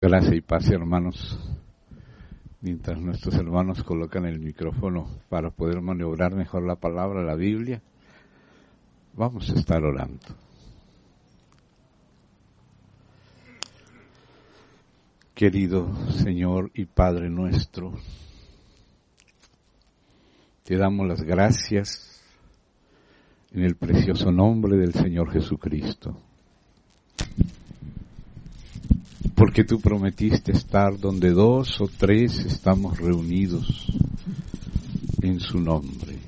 Gracia y paz, hermanos. Mientras nuestros hermanos colocan el micrófono para poder maniobrar mejor la palabra, la Biblia, vamos a estar orando. Querido Señor y Padre nuestro, te damos las gracias en el precioso nombre del Señor Jesucristo, porque tú prometiste estar donde 2 o 3 estamos reunidos en su nombre.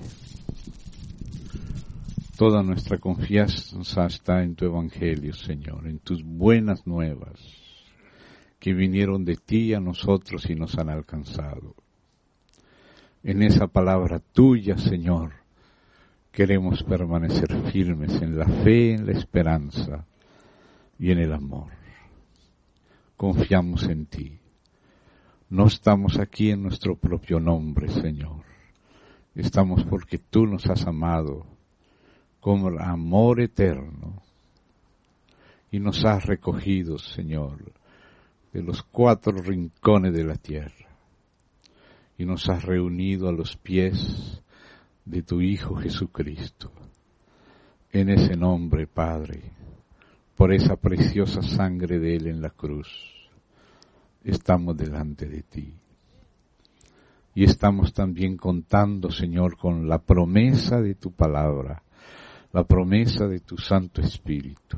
Toda nuestra confianza está en tu Evangelio, Señor, en tus buenas nuevas que vinieron de ti a nosotros y nos han alcanzado. En esa palabra tuya, Señor, queremos permanecer firmes en la fe, en la esperanza y en el amor. Confiamos en ti. No estamos aquí en nuestro propio nombre, Señor. Estamos porque tú nos has amado con amor eterno y nos has recogido, Señor, de los 4 rincones de la tierra y nos has reunido a los pies de tu Hijo Jesucristo. En ese nombre, Padre, por esa preciosa sangre de Él en la cruz, estamos delante de ti. Y estamos también contando, Señor, con la promesa de tu palabra, la promesa de tu Santo Espíritu.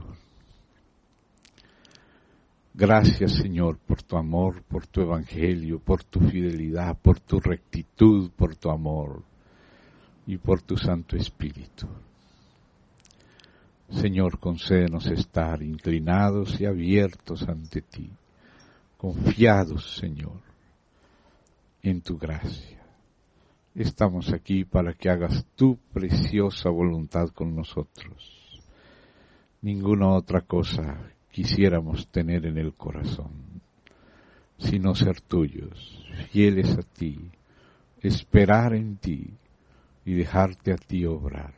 Gracias, Señor, por tu amor, por tu evangelio, por tu fidelidad, por tu rectitud, por tu amor y por tu Santo Espíritu. Señor, concédenos estar inclinados y abiertos ante ti, confiados, Señor, en tu gracia. Estamos aquí para que hagas tu preciosa voluntad con nosotros. Ninguna otra cosa quisiéramos tener en el corazón, sino ser tuyos, fieles a ti, esperar en ti y dejarte a ti obrar.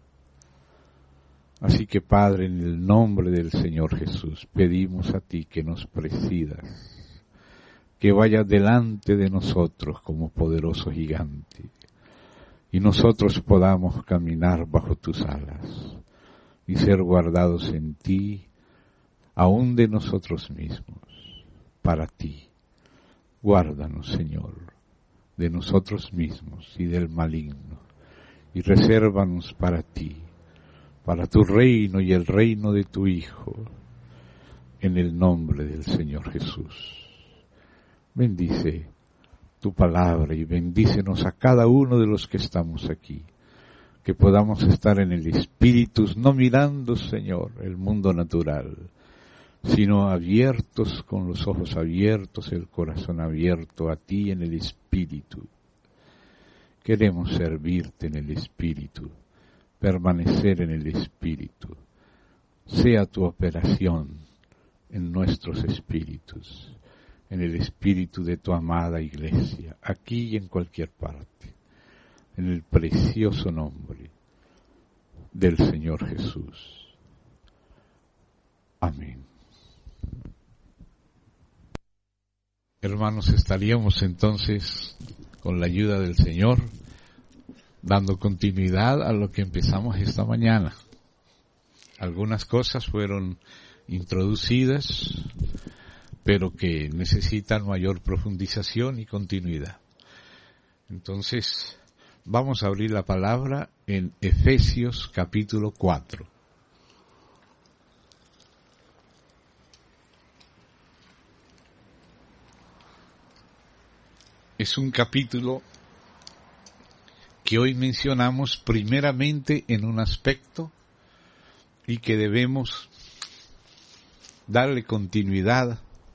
Así que, Padre, en el nombre del Señor Jesús, pedimos a ti que nos presidas, que vayas delante de nosotros como poderoso gigante, y nosotros podamos caminar bajo tus alas y ser guardados en ti, aún de nosotros mismos, para ti. Guárdanos, Señor, de nosotros mismos y del maligno, y resérvanos para ti, para tu reino y el reino de tu Hijo, en el nombre del Señor Jesús. Bendice tu palabra y bendícenos a cada uno de los que estamos aquí, que podamos estar en el Espíritu, no mirando, Señor, el mundo natural, sino abiertos, con los ojos abiertos, el corazón abierto a ti en el Espíritu. Queremos servirte en el Espíritu, permanecer en el Espíritu. Sea tu operación en nuestros espíritus, en el espíritu de tu amada iglesia, aquí y en cualquier parte, en el precioso nombre del Señor Jesús. Amén. Hermanos, estaríamos entonces, con la ayuda del Señor, dando continuidad a lo que empezamos esta mañana. Algunas cosas fueron introducidas, pero que necesitan mayor profundización y continuidad. Entonces, vamos a abrir la palabra en Efesios capítulo 4. Es un capítulo que hoy mencionamos primeramente en un aspecto y que debemos darle continuidad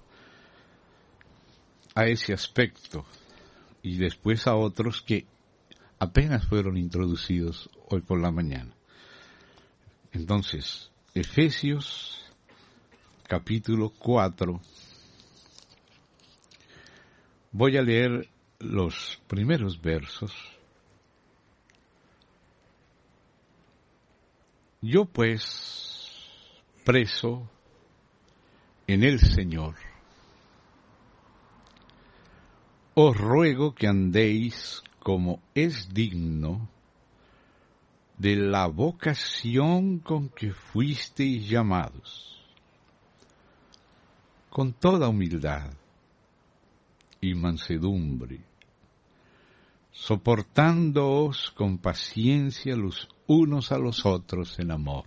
a ese aspecto y después a otros que apenas fueron introducidos hoy por la mañana. Entonces, Efesios capítulo 4, voy a leer los primeros versos. Yo pues, preso en el Señor, os ruego que andéis como es digno de la vocación con que fuisteis llamados, con toda humildad y mansedumbre, soportándoos con paciencia los unos a los otros en amor,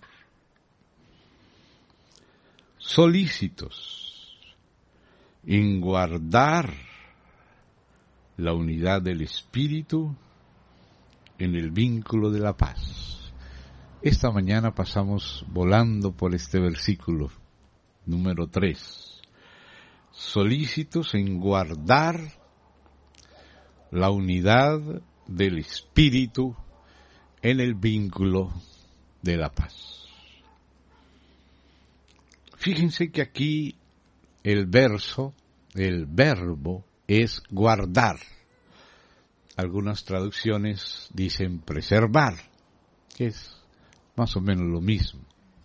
solícitos en guardar la unidad del Espíritu en el vínculo de la paz. Esta mañana pasamos volando por este versículo número 3. Solícitos en guardar la unidad del Espíritu en el vínculo de la paz. Fíjense que aquí el verbo es guardar. Algunas traducciones dicen preservar, que es más o menos lo mismo.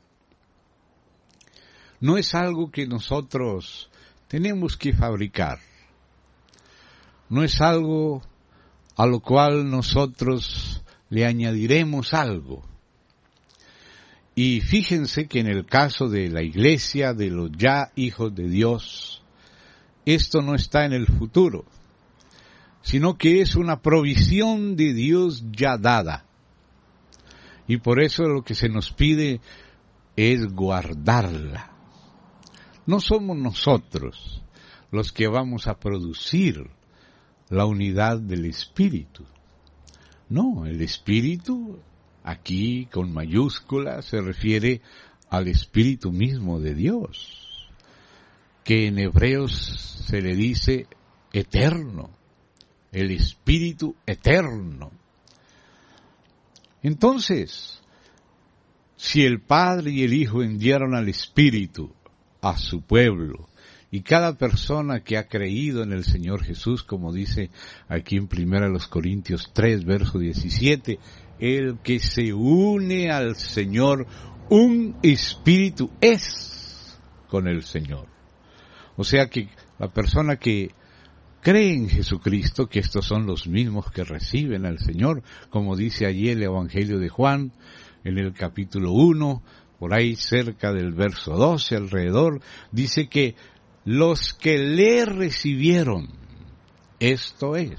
No es algo que nosotros tenemos que fabricar. No es algo a lo cual nosotros le añadiremos algo. Y fíjense que en el caso de la iglesia, de los ya hijos de Dios, esto no está en el futuro, sino que es una provisión de Dios ya dada. Y por eso lo que se nos pide es guardarla. No somos nosotros los que vamos a producir la unidad del Espíritu. No, el Espíritu, aquí con mayúsculas, se refiere al Espíritu mismo de Dios, que en Hebreos se le dice eterno, el Espíritu eterno. Entonces, si el Padre y el Hijo enviaron al Espíritu a su pueblo, y cada persona que ha creído en el Señor Jesús, como dice aquí en 1 Corintios 3, verso 17, el que se une al Señor, un espíritu es con el Señor. O sea que la persona que cree en Jesucristo, que estos son los mismos que reciben al Señor, como dice allí el Evangelio de Juan, en el capítulo 1, por ahí cerca del verso 12 alrededor, dice que los que le recibieron, esto es,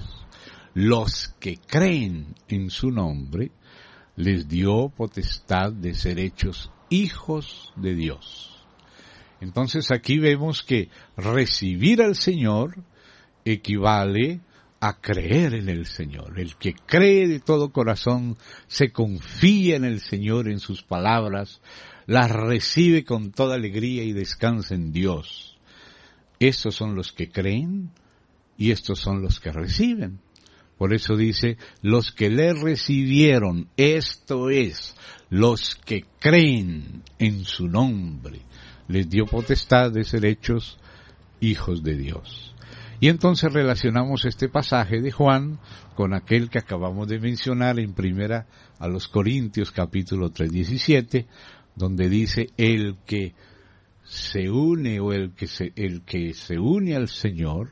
los que creen en su nombre, les dio potestad de ser hechos hijos de Dios. Entonces aquí vemos que recibir al Señor equivale a creer en el Señor. El que cree de todo corazón, se confía en el Señor, en sus palabras, las recibe con toda alegría y descansa en Dios. Estos son los que creen y estos son los que reciben. Por eso dice, los que le recibieron, esto es, los que creen en su nombre, les dio potestad de ser hechos hijos de Dios. Y entonces relacionamos este pasaje de Juan con aquel que acabamos de mencionar en 1 Corintios capítulo 3, 17, donde dice, el que se une o el que se une al Señor,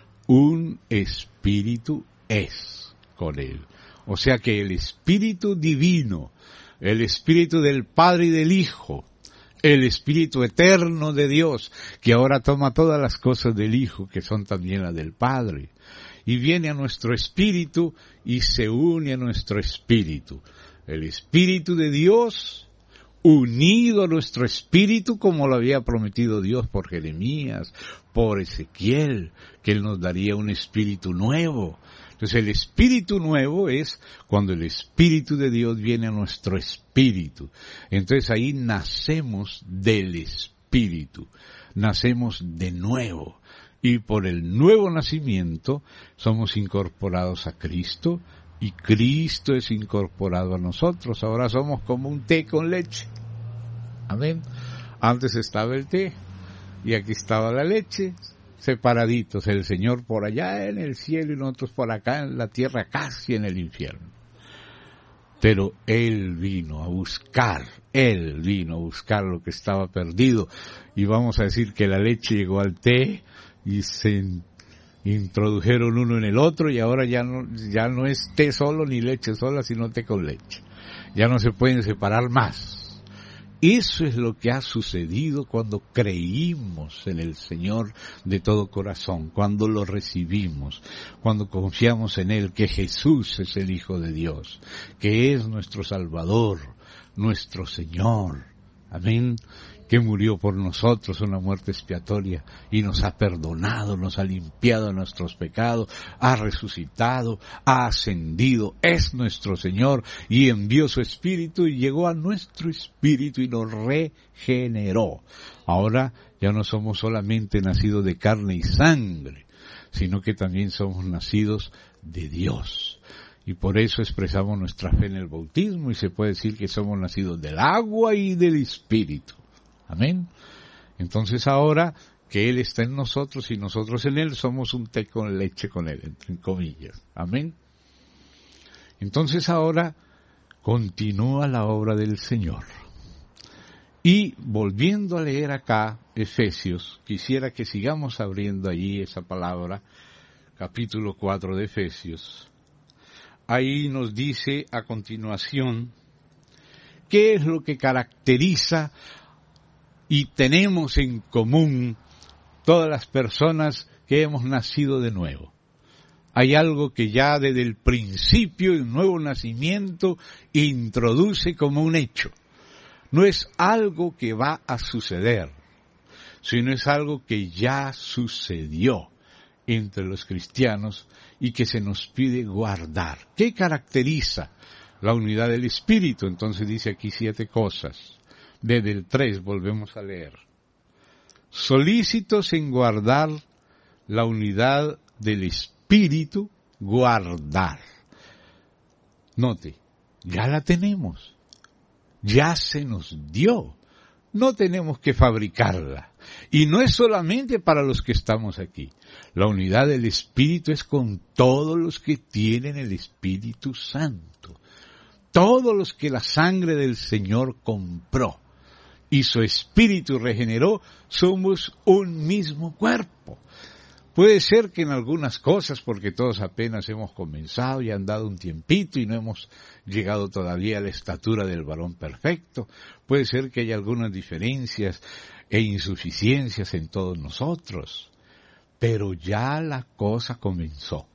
un espíritu es con él. O sea que el Espíritu Divino, el Espíritu del Padre y del Hijo, el Espíritu Eterno de Dios, que ahora toma todas las cosas del Hijo, que son también las del Padre, y viene a nuestro espíritu y se une a nuestro espíritu. El Espíritu de Dios unido a nuestro espíritu, como lo había prometido Dios por Jeremías, por Ezequiel, que Él nos daría un espíritu nuevo. Entonces el espíritu nuevo es cuando el Espíritu de Dios viene a nuestro espíritu. Entonces ahí nacemos del Espíritu, nacemos de nuevo. Y por el nuevo nacimiento somos incorporados a Cristo, y Cristo es incorporado a nosotros. Ahora somos como un té con leche. Amén. Antes estaba el té y aquí estaba la leche, separaditos. El Señor por allá en el cielo y nosotros por acá en la tierra, casi en el infierno. Pero Él vino a buscar lo que estaba perdido. Y vamos a decir que la leche llegó al té y se Introdujeron uno en el otro y ahora ya no es té solo ni leche sola, sino té con leche. Ya no se pueden separar más. Eso es lo que ha sucedido cuando creímos en el Señor de todo corazón, cuando lo recibimos, cuando confiamos en Él, que Jesús es el Hijo de Dios, que es nuestro Salvador, nuestro Señor. Amén. Que murió por nosotros una muerte expiatoria y nos ha perdonado, nos ha limpiado de nuestros pecados, ha resucitado, ha ascendido, es nuestro Señor y envió su Espíritu y llegó a nuestro espíritu y nos regeneró. Ahora ya no somos solamente nacidos de carne y sangre, sino que también somos nacidos de Dios. Y por eso expresamos nuestra fe en el bautismo y se puede decir que somos nacidos del agua y del Espíritu. Amén. Entonces ahora que Él está en nosotros y nosotros en Él, somos un té con leche con Él, entre comillas. Amén. Entonces ahora continúa la obra del Señor. Y volviendo a leer acá Efesios, quisiera que sigamos abriendo allí esa palabra, capítulo 4 de Efesios. Ahí nos dice a continuación qué es lo que caracteriza y tenemos en común todas las personas que hemos nacido de nuevo. Hay algo que ya desde el principio, el nuevo nacimiento, introduce como un hecho. No es algo que va a suceder, sino es algo que ya sucedió entre los cristianos y que se nos pide guardar. ¿Qué caracteriza la unidad del Espíritu? Entonces dice aquí 7 cosas. Desde el 3 volvemos a leer. Solícitos en guardar la unidad del Espíritu, guardar. Note, ya la tenemos. Ya se nos dio. No tenemos que fabricarla. Y no es solamente para los que estamos aquí. La unidad del Espíritu es con todos los que tienen el Espíritu Santo. Todos los que la sangre del Señor compró y su Espíritu regeneró, somos un mismo cuerpo. Puede ser que en algunas cosas, porque todos apenas hemos comenzado y han dado un tiempito y no hemos llegado todavía a la estatura del varón perfecto, puede ser que haya algunas diferencias e insuficiencias en todos nosotros, pero ya la cosa comenzó,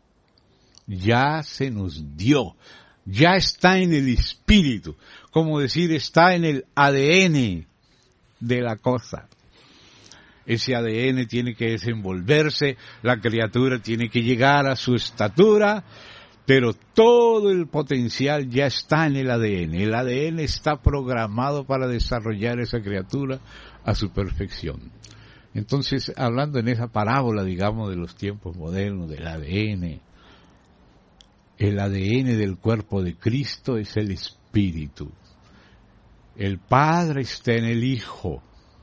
ya se nos dio, ya está en el Espíritu, como decir, está en el ADN de la cosa. Ese ADN tiene que desenvolverse, la criatura tiene que llegar a su estatura, pero todo el potencial ya está en el ADN. El ADN está programado para desarrollar esa criatura a su perfección. Entonces, hablando en esa parábola, digamos, de los tiempos modernos, del ADN, el ADN del cuerpo de Cristo es el Espíritu. El Padre está en el Hijo.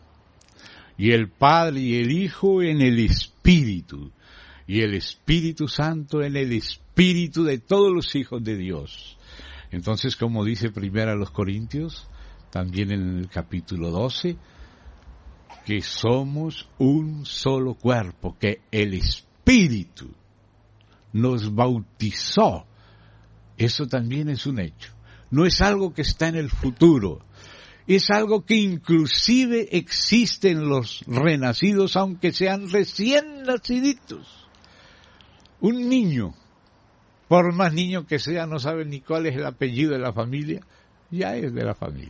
Y el Padre y el Hijo en el Espíritu. Y el Espíritu Santo en el Espíritu de todos los hijos de Dios. Entonces, como dice primero a los Corintios, también en el capítulo 12, que somos un solo cuerpo, que el Espíritu nos bautizó. Eso también es un hecho. No es algo que está en el futuro. Es algo que inclusive existe en los renacidos, aunque sean recién naciditos. Un niño, por más niño que sea, no sabe ni cuál es el apellido de la familia, ya es de la familia.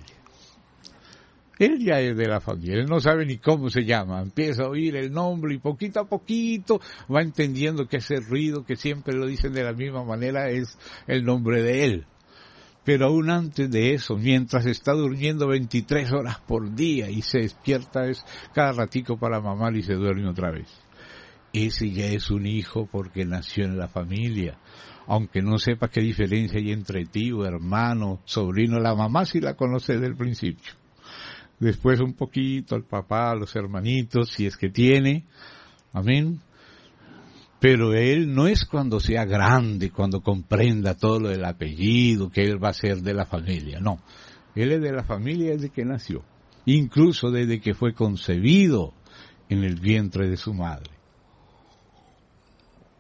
Él ya es de la familia, él no sabe ni cómo se llama, empieza a oír el nombre y poquito a poquito va entendiendo que ese ruido que siempre lo dicen de la misma manera es el nombre de él. Pero aún antes de eso, mientras está durmiendo 23 horas por día y se despierta es cada ratico para mamar y se duerme otra vez. Ese ya es un hijo porque nació en la familia. Aunque no sepa qué diferencia hay entre tío, hermano, sobrino, la mamá sí la conoce desde el principio. Después un poquito al papá, a los hermanitos, si es que tiene. Amén. Pero él no es cuando sea grande, cuando comprenda todo lo del apellido, que él va a ser de la familia. No, él es de la familia desde que nació. Incluso desde que fue concebido en el vientre de su madre.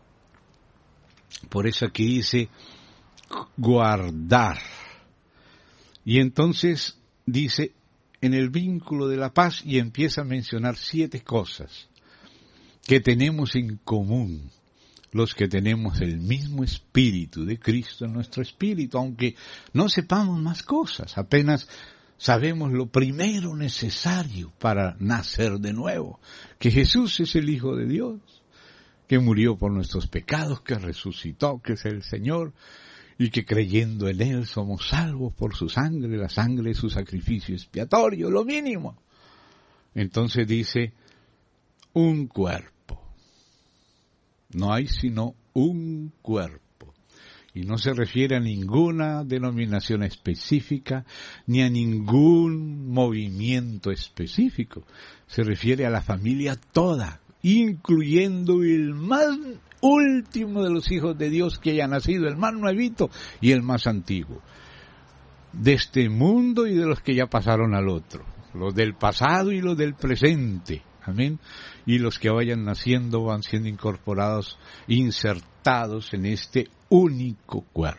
Por eso aquí dice guardar. Y entonces dice en el vínculo de la paz y empieza a mencionar 7 cosas que tenemos en común los que tenemos el mismo espíritu de Cristo en nuestro espíritu, aunque no sepamos más cosas, apenas sabemos lo primero necesario para nacer de nuevo, que Jesús es el Hijo de Dios, que murió por nuestros pecados, que resucitó, que es el Señor, y que creyendo en Él somos salvos por su sangre, la sangre de su sacrificio expiatorio, lo mínimo. Entonces dice, un cuerpo. No hay sino un cuerpo. Y no se refiere a ninguna denominación específica, ni a ningún movimiento específico. Se refiere a la familia toda, incluyendo el más último de los hijos de Dios que haya nacido, el más nuevito y el más antiguo, de este mundo y de los que ya pasaron al otro, los del pasado y los del presente, amén, y los que vayan naciendo van siendo incorporados, insertados en este único cuerpo.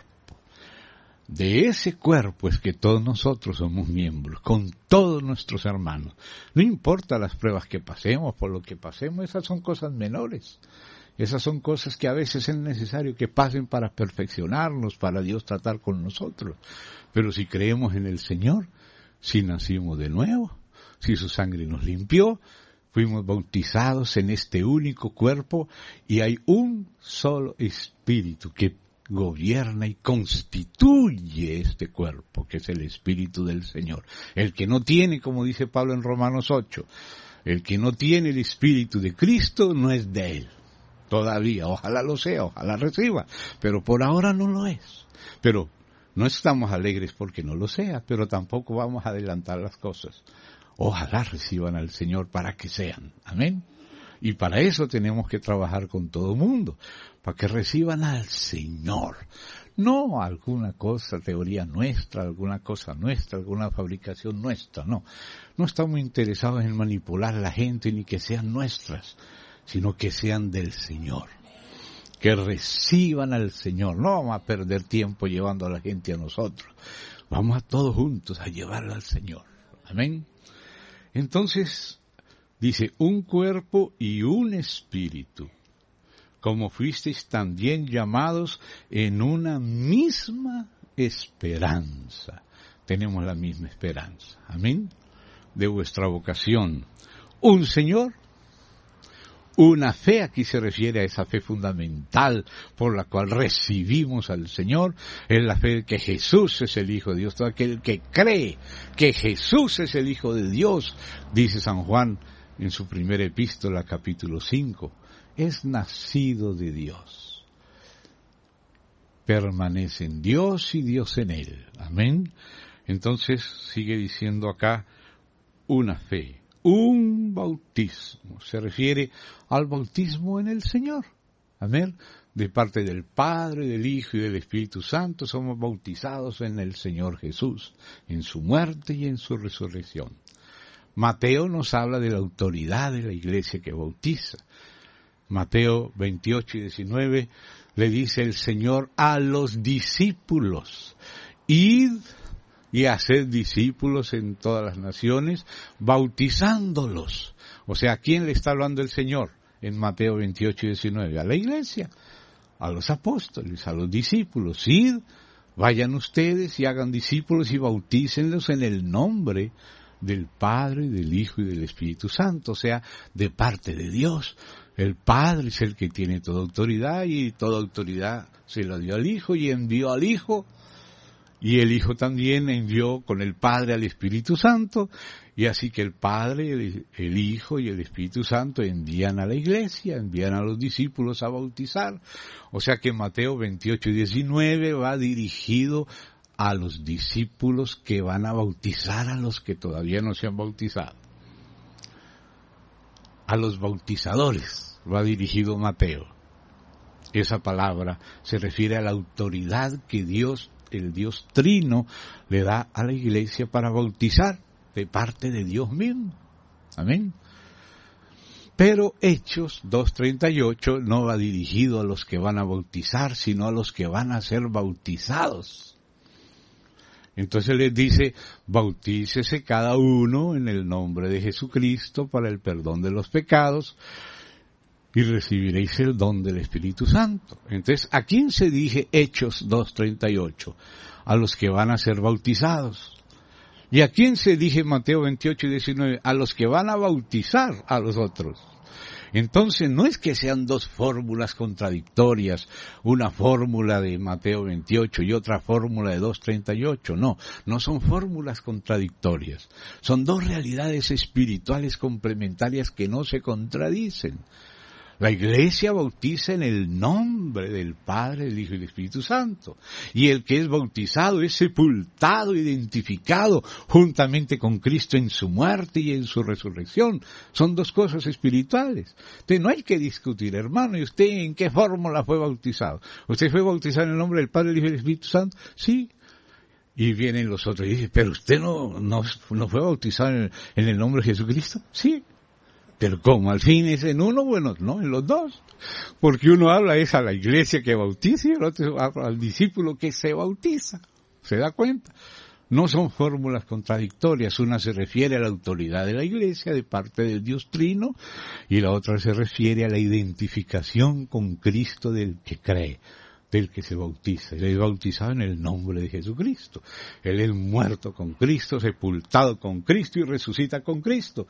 De ese cuerpo es que todos nosotros somos miembros, con todos nuestros hermanos. No importa las pruebas que pasemos, por lo que pasemos, esas son cosas menores. Esas son cosas que a veces es necesario que pasen para perfeccionarnos, para Dios tratar con nosotros. Pero si creemos en el Señor, si nacimos de nuevo, si su sangre nos limpió, fuimos bautizados en este único cuerpo y hay un solo espíritu que gobierna y constituye este cuerpo, que es el Espíritu del Señor. El que no tiene, como dice Pablo en Romanos 8, el que no tiene el Espíritu de Cristo no es de Él. Todavía, ojalá lo sea, ojalá reciba, pero por ahora no lo es. Pero no estamos alegres porque no lo sea, pero tampoco vamos a adelantar las cosas. Ojalá reciban al Señor para que sean. Amén. Y para eso tenemos que trabajar con todo el mundo, para que reciban al Señor. No alguna cosa, teoría nuestra, alguna cosa nuestra, alguna fabricación nuestra, no. No estamos interesados en manipular a la gente ni que sean nuestras, sino que sean del Señor. Que reciban al Señor. No vamos a perder tiempo llevando a la gente a nosotros. Vamos a todos juntos a llevarla al Señor. Amén. Entonces, dice, un cuerpo y un espíritu, como fuisteis también llamados en una misma esperanza. Tenemos la misma esperanza, amén, de vuestra vocación. Un Señor, una fe, aquí se refiere a esa fe fundamental por la cual recibimos al Señor, es la fe de que Jesús es el Hijo de Dios. Todo aquel que cree que Jesús es el Hijo de Dios, dice San Juan en su primera epístola, capítulo 5, es nacido de Dios. Permanece en Dios y Dios en él. Amén. Entonces sigue diciendo acá una fe. Un bautismo, se refiere al bautismo en el Señor, amén, de parte del Padre, del Hijo y del Espíritu Santo, somos bautizados en el Señor Jesús, en su muerte y en su resurrección. Mateo nos habla de la autoridad de la iglesia que bautiza. Mateo 28 y 19 le dice el Señor a los discípulos, id y hacer discípulos en todas las naciones, bautizándolos. O sea, ¿a quién le está hablando el Señor en Mateo 28 y 19? A la iglesia, a los apóstoles, a los discípulos. Id, vayan ustedes y hagan discípulos y bautícenlos en el nombre del Padre, del Hijo y del Espíritu Santo. O sea, de parte de Dios. El Padre es el que tiene toda autoridad y toda autoridad se la dio al Hijo y envió al Hijo. Y el Hijo también envió con el Padre al Espíritu Santo, y así que el Padre, el Hijo y el Espíritu Santo envían a la iglesia, envían a los discípulos a bautizar. O sea que Mateo 28 y 19 va dirigido a los discípulos que van a bautizar a los que todavía no se han bautizado. A los bautizadores va dirigido Mateo. Esa palabra se refiere a la autoridad que Dios, el Dios Trino, le da a la iglesia para bautizar de parte de Dios mismo. Amén. Pero Hechos 2:38 no va dirigido a los que van a bautizar, sino a los que van a ser bautizados. Entonces les dice, bautícese cada uno en el nombre de Jesucristo para el perdón de los pecados y recibiréis el don del Espíritu Santo. Entonces, ¿a quién se dirige Hechos 2:38? A los que van a ser bautizados. ¿Y a quién se dirige Mateo 28:19? A los que van a bautizar a los otros. Entonces, no es que sean dos fórmulas contradictorias, una fórmula de Mateo 28 y otra fórmula de 2:38, no son fórmulas contradictorias. Son dos realidades espirituales complementarias que no se contradicen. La Iglesia bautiza en el nombre del Padre, del Hijo y del Espíritu Santo. Y el que es bautizado es sepultado, identificado juntamente con Cristo en su muerte y en su resurrección. Son dos cosas espirituales. Entonces no hay que discutir, hermano, ¿y usted en qué fórmula fue bautizado? ¿Usted fue bautizado en el nombre del Padre, del Hijo y del Espíritu Santo? Sí. Y vienen los otros y dicen, ¿pero usted no fue bautizado en el nombre de Jesucristo? Sí. Pero ¿cómo? ¿Al fin es en uno? Bueno, no, en los dos. Porque uno habla es a la iglesia que bautiza y el otro habla al discípulo que se bautiza. ¿Se da cuenta? No son fórmulas contradictorias. Una se refiere a la autoridad de la iglesia de parte del Dios Trino y la otra se refiere a la identificación con Cristo del que cree, del que se bautiza. Él es bautizado en el nombre de Jesucristo. Él es muerto con Cristo, sepultado con Cristo y resucita con Cristo.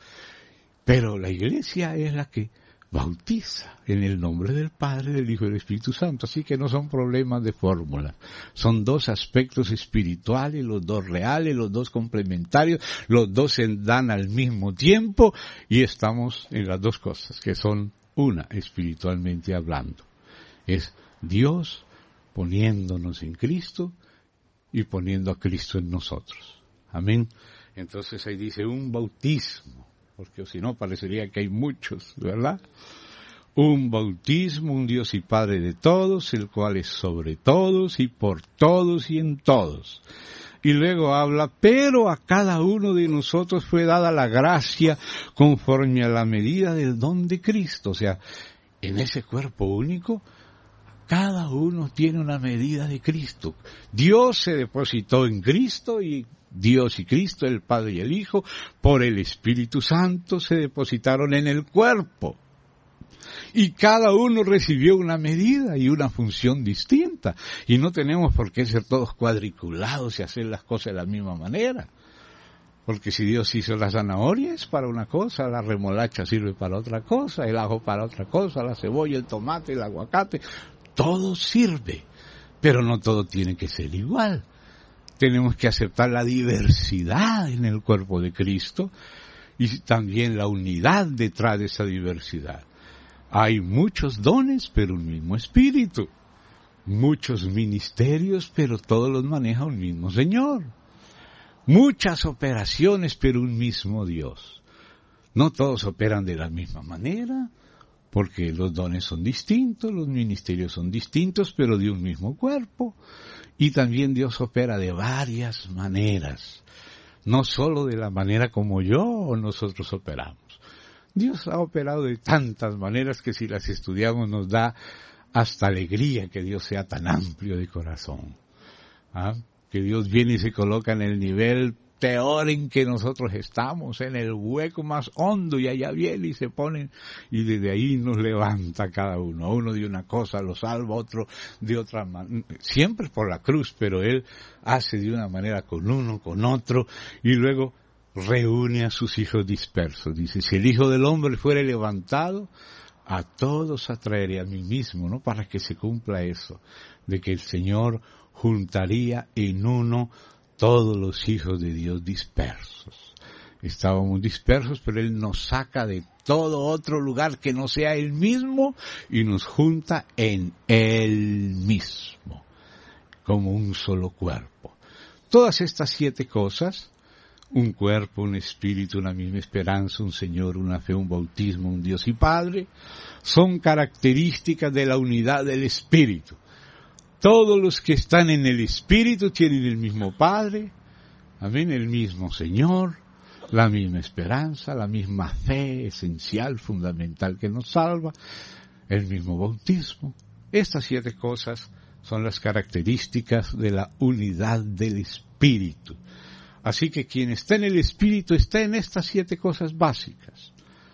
Pero la Iglesia es la que bautiza en el nombre del Padre, del Hijo y del Espíritu Santo. Así que no son problemas de fórmula. Son dos aspectos espirituales, los dos reales, los dos complementarios, los dos se dan al mismo tiempo y estamos en las dos cosas, que son una espiritualmente hablando. Es Dios poniéndonos en Cristo y poniendo a Cristo en nosotros. Amén. Entonces ahí dice un bautismo. Porque si no parecería que hay muchos, ¿verdad? Un bautismo, un Dios y Padre de todos, el cual es sobre todos y por todos y en todos. Y luego habla, pero a cada uno de nosotros fue dada la gracia conforme a la medida del don de Cristo. O sea, en ese cuerpo único, cada uno tiene una medida de Cristo. Dios se depositó en Cristo y Dios y Cristo, el Padre y el Hijo, por el Espíritu Santo se depositaron en el cuerpo. Y cada uno recibió una medida y una función distinta. Y no tenemos por qué ser todos cuadriculados y hacer las cosas de la misma manera. Porque si Dios hizo la zanahoria es para una cosa, la remolacha sirve para otra cosa, el ajo para otra cosa, la cebolla, el tomate, el aguacate, todo sirve. Pero no todo tiene que ser igual. Tenemos que aceptar la diversidad en el cuerpo de Cristo y también la unidad detrás de esa diversidad. Hay muchos dones, pero un mismo espíritu. Muchos ministerios, pero todos los maneja un mismo Señor. Muchas operaciones, pero un mismo Dios. No todos operan de la misma manera, porque los dones son distintos, los ministerios son distintos, pero de un mismo cuerpo. Y también Dios opera de varias maneras, no solo de la manera como yo o nosotros operamos. Dios ha operado de tantas maneras que si las estudiamos nos da hasta alegría que Dios sea tan amplio de corazón. Que Dios viene y se coloca en el nivel peor en que nosotros estamos, en el hueco más hondo, y allá viene y se pone, y desde ahí nos levanta cada uno. Uno de una cosa lo salva, otro de otra manera, siempre por la cruz, pero Él hace de una manera con uno, con otro, y luego reúne a sus hijos dispersos. Dice, si el Hijo del Hombre fuere levantado, a todos atraeré a mí mismo, ¿no? Para que se cumpla eso, de que el Señor juntaría en uno todos los hijos de Dios dispersos. Estábamos dispersos, pero Él nos saca de todo otro lugar que no sea Él mismo y nos junta en Él mismo, como un solo cuerpo. Todas estas 7 cosas, un cuerpo, un espíritu, una misma esperanza, un Señor, una fe, un bautismo, un Dios y Padre, son características de la unidad del Espíritu. Todos los que están en el Espíritu tienen el mismo Padre, amén, el mismo Señor, la misma esperanza, la misma fe esencial, fundamental que nos salva, el mismo bautismo. Estas 7 cosas son las características de la unidad del Espíritu. Así que quien está en el Espíritu está en estas 7 cosas básicas.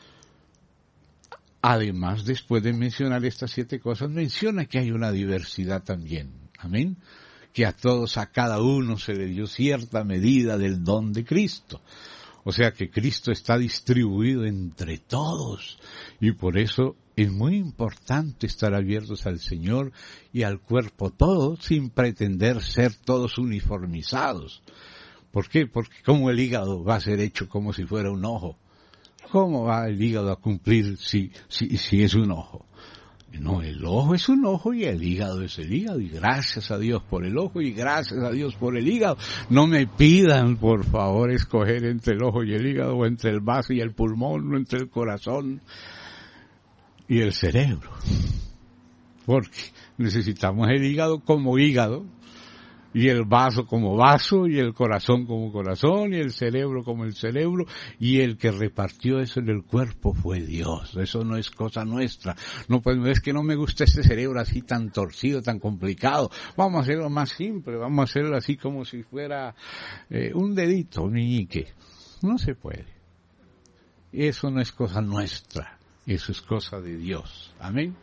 Además, después de mencionar estas 7 cosas, menciona que hay una diversidad también. Amén. Que a todos, a cada uno se le dio cierta medida del don de Cristo. O sea que Cristo está distribuido entre todos. Y por eso es muy importante estar abiertos al Señor y al cuerpo todo, sin pretender ser todos uniformizados. ¿Por qué? Porque como el hígado va a ser hecho como si fuera un ojo. ¿Cómo va el hígado a cumplir si es un ojo? No, el ojo es un ojo y el hígado es el hígado. Y gracias a Dios por el ojo y gracias a Dios por el hígado. No me pidan, por favor, escoger entre el ojo y el hígado, o entre el vaso y el pulmón, o entre el corazón y el cerebro. Porque necesitamos el hígado como hígado, y el vaso como vaso, y el corazón como corazón, y el cerebro como el cerebro, y el que repartió eso en el cuerpo fue Dios. Eso no es cosa nuestra. No, pues es que no me gusta este cerebro así tan torcido, tan complicado. Vamos a hacerlo más simple, vamos a hacerlo así como si fuera un dedito, un meñique. No se puede. Eso no es cosa nuestra, eso es cosa de Dios. Amén.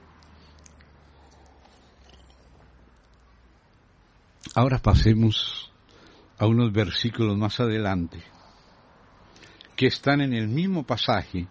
Ahora pasemos a unos versículos más adelante, que están en el mismo pasaje,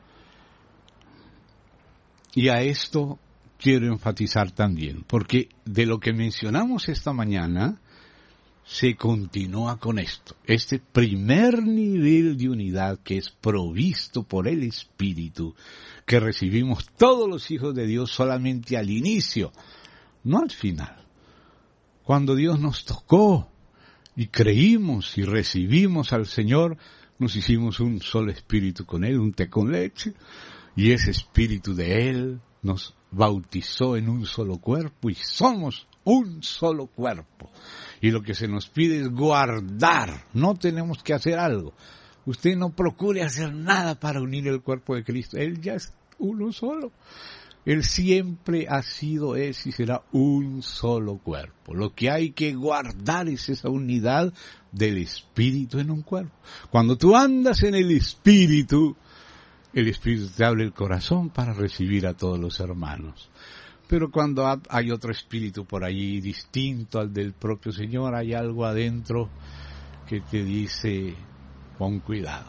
y a esto quiero enfatizar también, porque de lo que mencionamos esta mañana, se continúa con esto. Este primer nivel de unidad que es provisto por el Espíritu, que recibimos todos los hijos de Dios solamente al inicio, no al final. Cuando Dios nos tocó y creímos y recibimos al Señor, nos hicimos un solo espíritu con Él, un té con leche, y ese espíritu de Él nos bautizó en un solo cuerpo y somos un solo cuerpo. Y lo que se nos pide es guardar, no tenemos que hacer algo. Usted no procure hacer nada para unir el cuerpo de Cristo, Él ya es uno solo. Él siempre ha sido, es y será un solo cuerpo. Lo que hay que guardar es esa unidad del Espíritu en un cuerpo. Cuando tú andas en el Espíritu te abre el corazón para recibir a todos los hermanos. Pero cuando hay otro espíritu por allí distinto al del propio Señor, hay algo adentro que te dice, pon cuidado.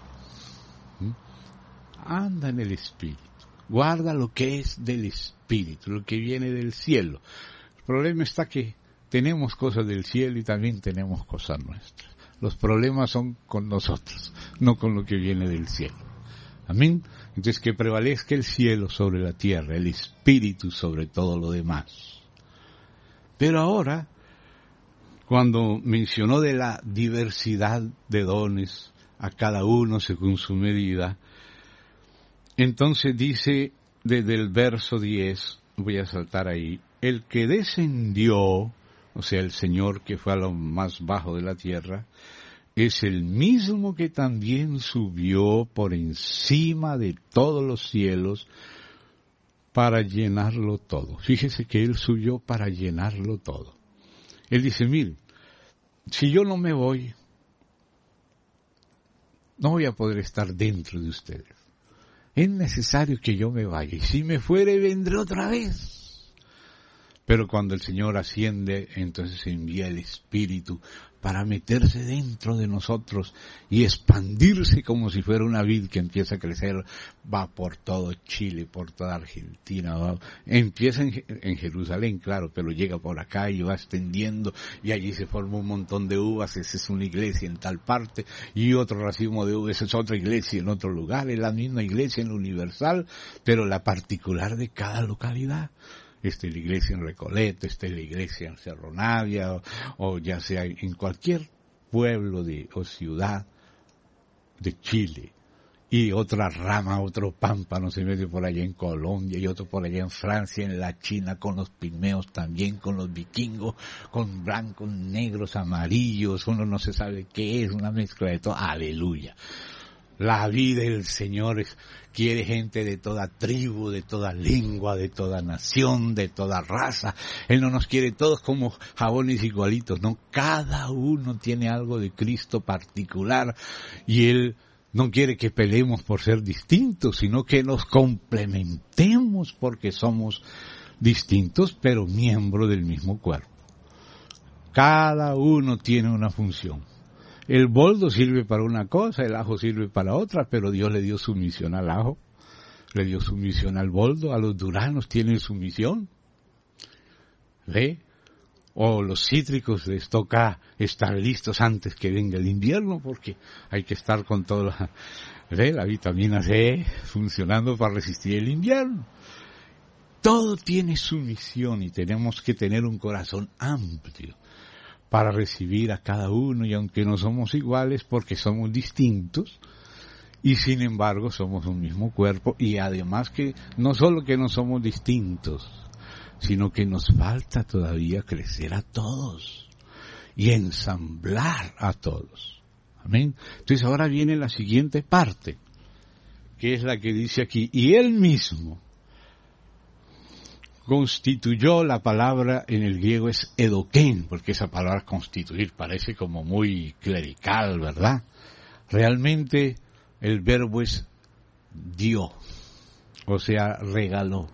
Anda en el Espíritu. Guarda lo que es del Espíritu, lo que viene del cielo. El problema está que tenemos cosas del cielo y también tenemos cosas nuestras. Los problemas son con nosotros, no con lo que viene del cielo. Amén. Entonces que prevalezca el cielo sobre la tierra, el Espíritu sobre todo lo demás. Pero ahora, cuando mencionó de la diversidad de dones, a cada uno según su medida, entonces dice desde el verso 10, voy a saltar ahí, el que descendió, o sea el Señor que fue a lo más bajo de la tierra, es el mismo que también subió por encima de todos los cielos para llenarlo todo. Fíjese que Él subió para llenarlo todo. Él dice, miren, si yo no me voy, no voy a poder estar dentro de ustedes. Es necesario que yo me vaya, y si me fuere, vendré otra vez. Pero cuando el Señor asciende, entonces envía el Espíritu para meterse dentro de nosotros y expandirse como si fuera una vid que empieza a crecer, va por todo Chile, por toda Argentina, empieza en Jerusalén, claro, pero llega por acá y va extendiendo, y allí se forma un montón de uvas, esa es una iglesia en tal parte, y otro racimo de uvas, esa es otra iglesia en otro lugar, es la misma iglesia en lo universal, pero la particular de cada localidad. Esta es la iglesia en Recoleta, esta es la iglesia en Cerro Navia, o ya sea en cualquier pueblo o ciudad de Chile. Y otra rama, otro pámpano se mete por allá en Colombia, y otro por allá en Francia, en la China, con los pigmeos también, con los vikingos, con blancos, negros, amarillos, uno no se sabe qué es, una mezcla de todo. Aleluya. La vida del Señor quiere gente de toda tribu, de toda lengua, de toda nación, de toda raza. Él no nos quiere todos como jabones igualitos, no. Cada uno tiene algo de Cristo particular y Él no quiere que peleemos por ser distintos, sino que nos complementemos porque somos distintos, pero miembros del mismo cuerpo. Cada uno tiene una función. El boldo sirve para una cosa, el ajo sirve para otra, pero Dios le dio su misión al ajo, le dio su misión al boldo, a los duranos tienen su misión. ¿Ve? O los cítricos les toca estar listos antes que venga el invierno, porque hay que estar con toda la vitamina C funcionando para resistir el invierno. Todo tiene su misión y tenemos que tener un corazón amplio para recibir a cada uno, y aunque no somos iguales porque somos distintos, y sin embargo somos un mismo cuerpo, y además que no solo que no somos distintos, sino que nos falta todavía crecer a todos y ensamblar a todos. Amén. Entonces ahora viene la siguiente parte, que es la que dice aquí, y Él mismo constituyó, la palabra en el griego es edoken, porque esa palabra constituir parece como muy clerical, ¿verdad? Realmente el verbo es dio, o sea, regaló.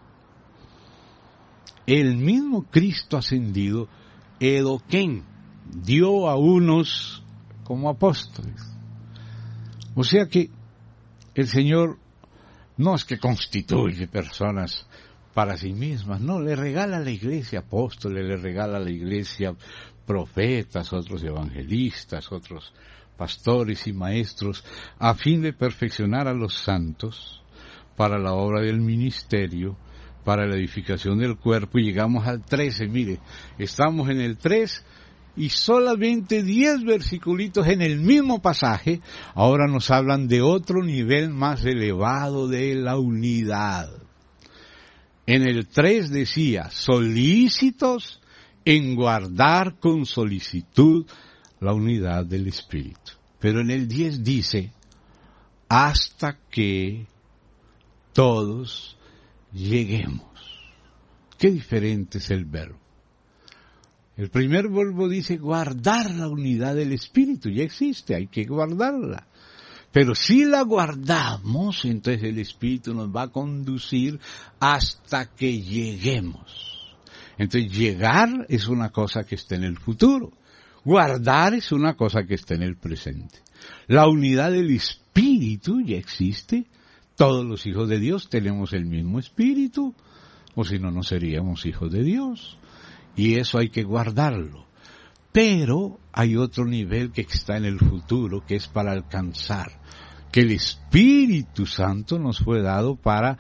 El mismo Cristo ascendido, edoken, dio a unos como apóstoles. O sea que el Señor no es que constituye personas para sí mismas, no, le regala a la iglesia apóstoles, le regala a la iglesia profetas, otros evangelistas, otros pastores y maestros, a fin de perfeccionar a los santos para la obra del ministerio, para la edificación del cuerpo, y llegamos al 13, mire, estamos en el 3 y solamente 10 versiculitos en el mismo pasaje, ahora nos hablan de otro nivel más elevado de la unidad. En el 3 decía, solícitos en guardar con solicitud la unidad del Espíritu. Pero en el 10 dice, hasta que todos lleguemos. Qué diferente es el verbo. El primer verbo dice guardar la unidad del Espíritu, ya existe, hay que guardarla. Pero si la guardamos, entonces el Espíritu nos va a conducir hasta que lleguemos. Entonces llegar es una cosa que está en el futuro. Guardar es una cosa que está en el presente. La unidad del Espíritu ya existe. Todos los hijos de Dios tenemos el mismo Espíritu, o si no, no seríamos hijos de Dios. Y eso hay que guardarlo. Pero hay otro nivel que está en el futuro, que es para alcanzar, que el Espíritu Santo nos fue dado para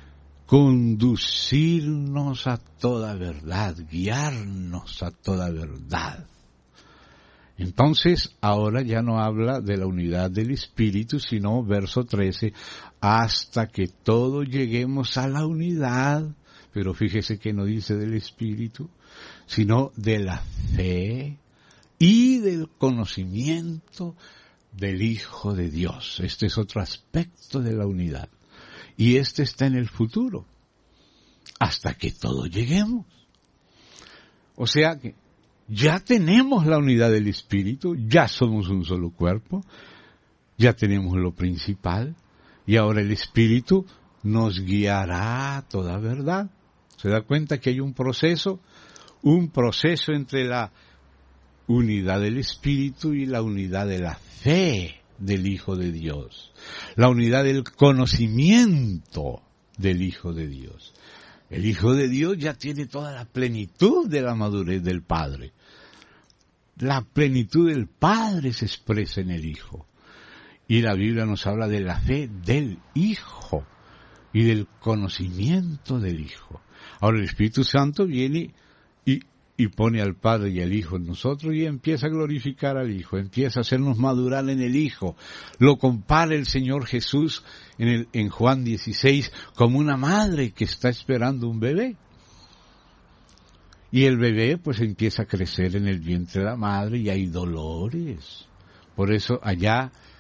conducirnos a toda verdad, guiarnos a toda verdad. Entonces, ahora ya no habla de la unidad del Espíritu, sino, verso 13, hasta que todos lleguemos a la unidad, pero fíjese que no dice del Espíritu, sino de la fe y del conocimiento del Hijo de Dios. Este es otro aspecto de la unidad. Y este está en el futuro, hasta que todos lleguemos. O sea que ya tenemos la unidad del Espíritu, ya somos un solo cuerpo, ya tenemos lo principal, y ahora el Espíritu nos guiará a toda verdad. ¿Se da cuenta que hay un proceso entre la unidad del Espíritu y la unidad de la fe del Hijo de Dios, la unidad del conocimiento del Hijo de Dios? El Hijo de Dios ya tiene toda la plenitud de la madurez del Padre. La plenitud del Padre se expresa en el Hijo. Y la Biblia nos habla de la fe del Hijo y del conocimiento del Hijo. Ahora el Espíritu Santo viene y pone al Padre y al Hijo en nosotros y empieza a glorificar al Hijo, empieza a hacernos madurar en el Hijo. Lo compara el Señor Jesús en Juan 16 como una madre que está esperando un bebé. Y el bebé pues empieza a crecer en el vientre de la madre y hay dolores. Por eso allá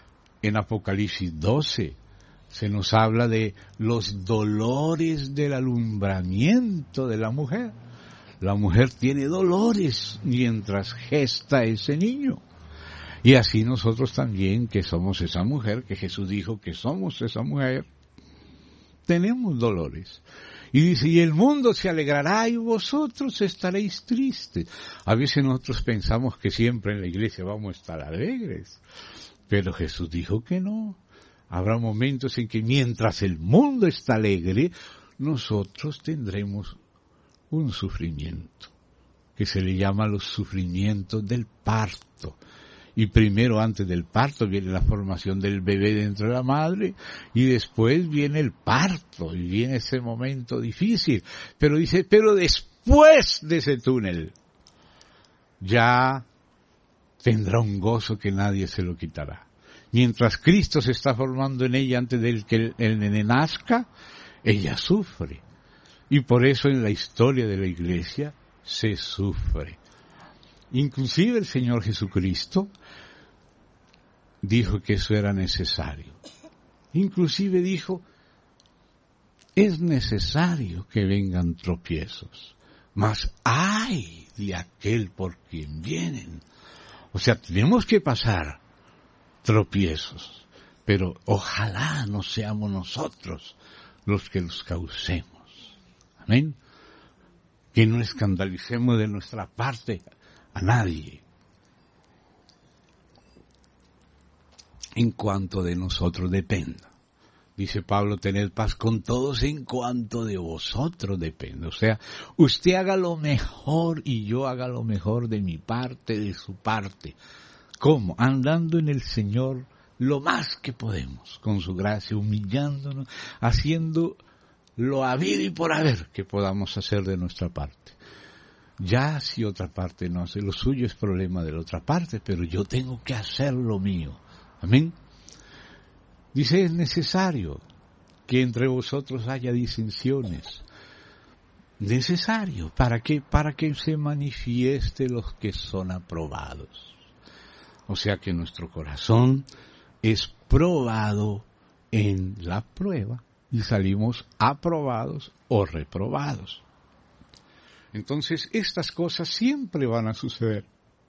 En Apocalipsis 12 se nos habla de los dolores del alumbramiento de la mujer. La mujer tiene dolores mientras gesta ese niño. Y así nosotros también, que somos esa mujer, que Jesús dijo que somos esa mujer, tenemos dolores. Y dice, y el mundo se alegrará y vosotros estaréis tristes. A veces nosotros pensamos que siempre en la iglesia vamos a estar alegres. Pero Jesús dijo que no. Habrá momentos en que mientras el mundo está alegre, nosotros tendremos un sufrimiento, que se le llama los sufrimientos del parto. Y primero, antes del parto, viene la formación del bebé dentro de la madre, y después viene el parto, y viene ese momento difícil. Pero dice, pero después de ese túnel, ya tendrá un gozo que nadie se lo quitará. Mientras Cristo se está formando en ella antes de que el nene nazca, ella sufre. Y por eso en la historia de la iglesia se sufre. Inclusive el Señor Jesucristo dijo que eso era necesario. Inclusive dijo, es necesario que vengan tropiezos, mas ¡ay de aquel por quien vienen! O sea, tenemos que pasar tropiezos, pero ojalá no seamos nosotros los que los causemos. Amén. Que no escandalicemos de nuestra parte a nadie. En cuanto de nosotros dependa. Dice Pablo, tened paz con todos en cuanto de vosotros depende. O sea, usted haga lo mejor y yo haga lo mejor de mi parte, de su parte. ¿Cómo? Andando en el Señor lo más que podemos, con su gracia, humillándonos, haciendo lo habido y por haber que podamos hacer de nuestra parte. Ya si otra parte no hace lo suyo es problema de la otra parte, pero yo tengo que hacer lo mío. Amén. Dice, es necesario que entre vosotros haya disensiones. Necesario. ¿Para qué? Para que se manifieste los que son aprobados. O sea que nuestro corazón es probado en la prueba y salimos aprobados o reprobados. Entonces, estas cosas siempre van a suceder.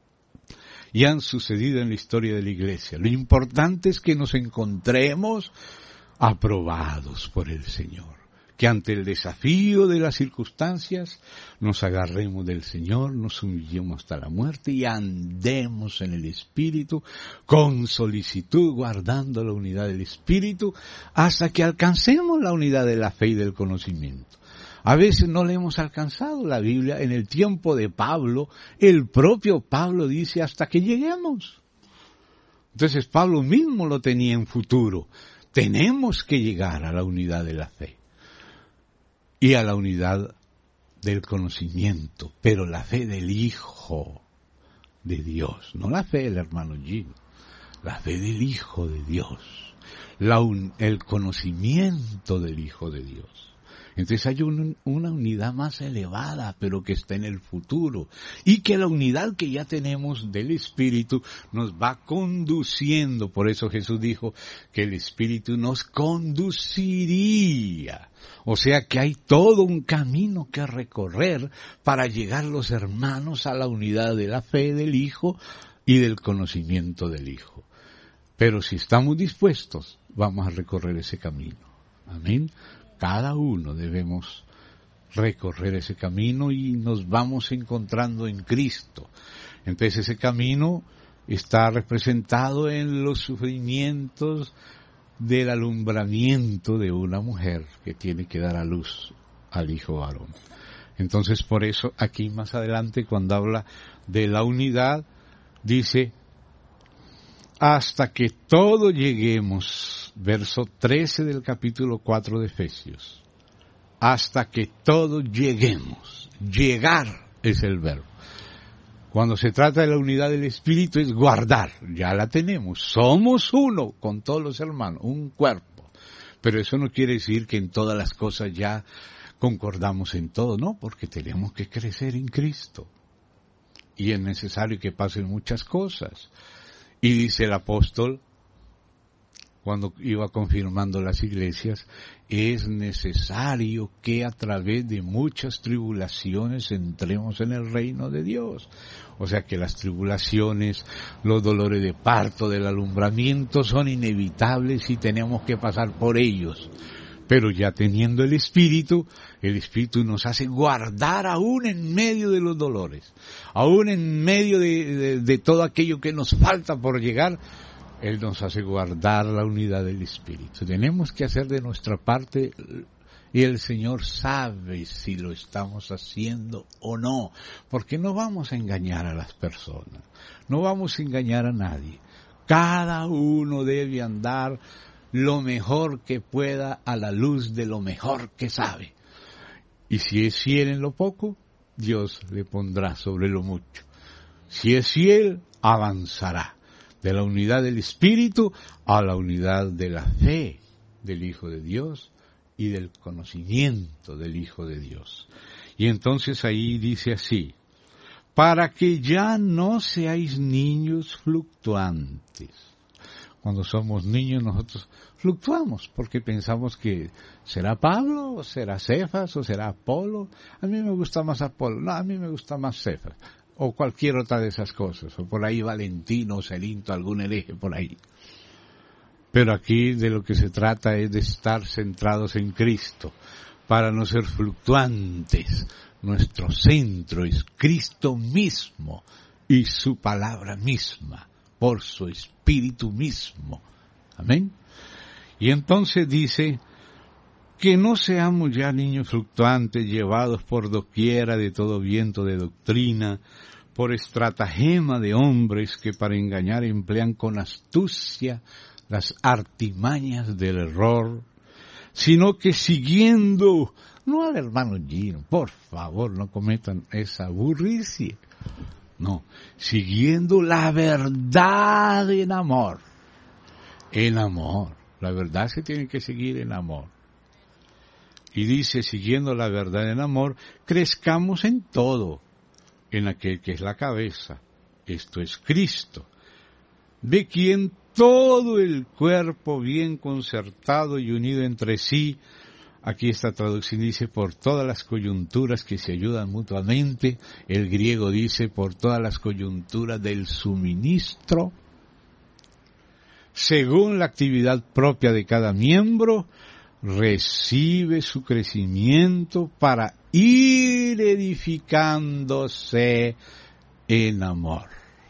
Y han sucedido en la historia de la iglesia. Lo importante es que nos encontremos aprobados por el Señor. Que ante el desafío de las circunstancias nos agarremos del Señor, nos humillemos hasta la muerte y andemos en el Espíritu con solicitud, guardando la unidad del Espíritu hasta que alcancemos la unidad de la fe y del conocimiento. A veces no le hemos alcanzado la Biblia. En el tiempo de Pablo, el propio Pablo dice hasta que lleguemos. Entonces Pablo mismo lo tenía en futuro. Tenemos que llegar a la unidad de la fe y a la unidad del conocimiento, pero la fe del Hijo de Dios, no la fe del hermano Jim, la fe del Hijo de Dios, el conocimiento del Hijo de Dios. Entonces hay una unidad más elevada, pero que está en el futuro. Y que la unidad que ya tenemos del Espíritu nos va conduciendo. Por eso Jesús dijo que el Espíritu nos conduciría. O sea que hay todo un camino que recorrer para llegar los hermanos a la unidad de la fe del Hijo y del conocimiento del Hijo. Pero si estamos dispuestos, vamos a recorrer ese camino. Amén. Cada uno debemos recorrer ese camino y nos vamos encontrando en Cristo. Entonces ese camino está representado en los sufrimientos del alumbramiento de una mujer que tiene que dar a luz al hijo varón. Entonces por eso aquí más adelante cuando habla de la unidad dice hasta que todos lleguemos, verso 13 del capítulo 4 de Efesios, hasta que todos lleguemos. Llegar es el verbo. Cuando se trata de la unidad del Espíritu es guardar, ya la tenemos, somos uno con todos los hermanos, un cuerpo. Pero eso no quiere decir que en todas las cosas ya concordamos en todo, no, porque tenemos que crecer en Cristo. Y es necesario que pasen muchas cosas. Y dice el apóstol, cuando iba confirmando las iglesias, es necesario que a través de muchas tribulaciones entremos en el reino de Dios. O sea que las tribulaciones, los dolores de parto, del alumbramiento son inevitables y tenemos que pasar por ellos. Pero ya teniendo el Espíritu nos hace guardar aún en medio de los dolores, aún en medio de todo aquello que nos falta por llegar. Él nos hace guardar la unidad del Espíritu. Tenemos que hacer de nuestra parte y el Señor sabe si lo estamos haciendo o no, porque no vamos a engañar a las personas, no vamos a engañar a nadie. Cada uno debe andar lo mejor que pueda a la luz de lo mejor que sabe. Y si es fiel en lo poco, Dios le pondrá sobre lo mucho. Si es fiel, avanzará de la unidad del Espíritu a la unidad de la fe del Hijo de Dios y del conocimiento del Hijo de Dios. Y entonces ahí dice así: para que ya no seáis niños fluctuantes. Cuando somos niños nosotros fluctuamos porque pensamos que será Pablo, o será Cefas, o será Apolo. A mí me gusta más Apolo, no, a mí me gusta más Cefas, o cualquier otra de esas cosas, o por ahí Valentino, Celinto, algún hereje por ahí. Pero aquí de lo que se trata es de estar centrados en Cristo, para no ser fluctuantes. Nuestro centro es Cristo mismo y su palabra misma, por su Espíritu mismo. Amén. Y entonces dice que no seamos ya niños fluctuantes, llevados por doquiera de todo viento de doctrina, por estratagema de hombres que para engañar emplean con astucia las artimañas del error, sino que siguiendo, no al hermano Gino, por favor, no cometan esa burricie, no, siguiendo la verdad en amor, la verdad se tiene que seguir en amor. Y dice, siguiendo la verdad en amor, crezcamos en todo, en aquel que es la cabeza, esto es Cristo, de quien todo el cuerpo bien concertado y unido entre sí, aquí esta traducción dice por todas las coyunturas que se ayudan mutuamente, el griego dice por todas las coyunturas del suministro, según la actividad propia de cada miembro, recibe su crecimiento para ir edificándose en amor.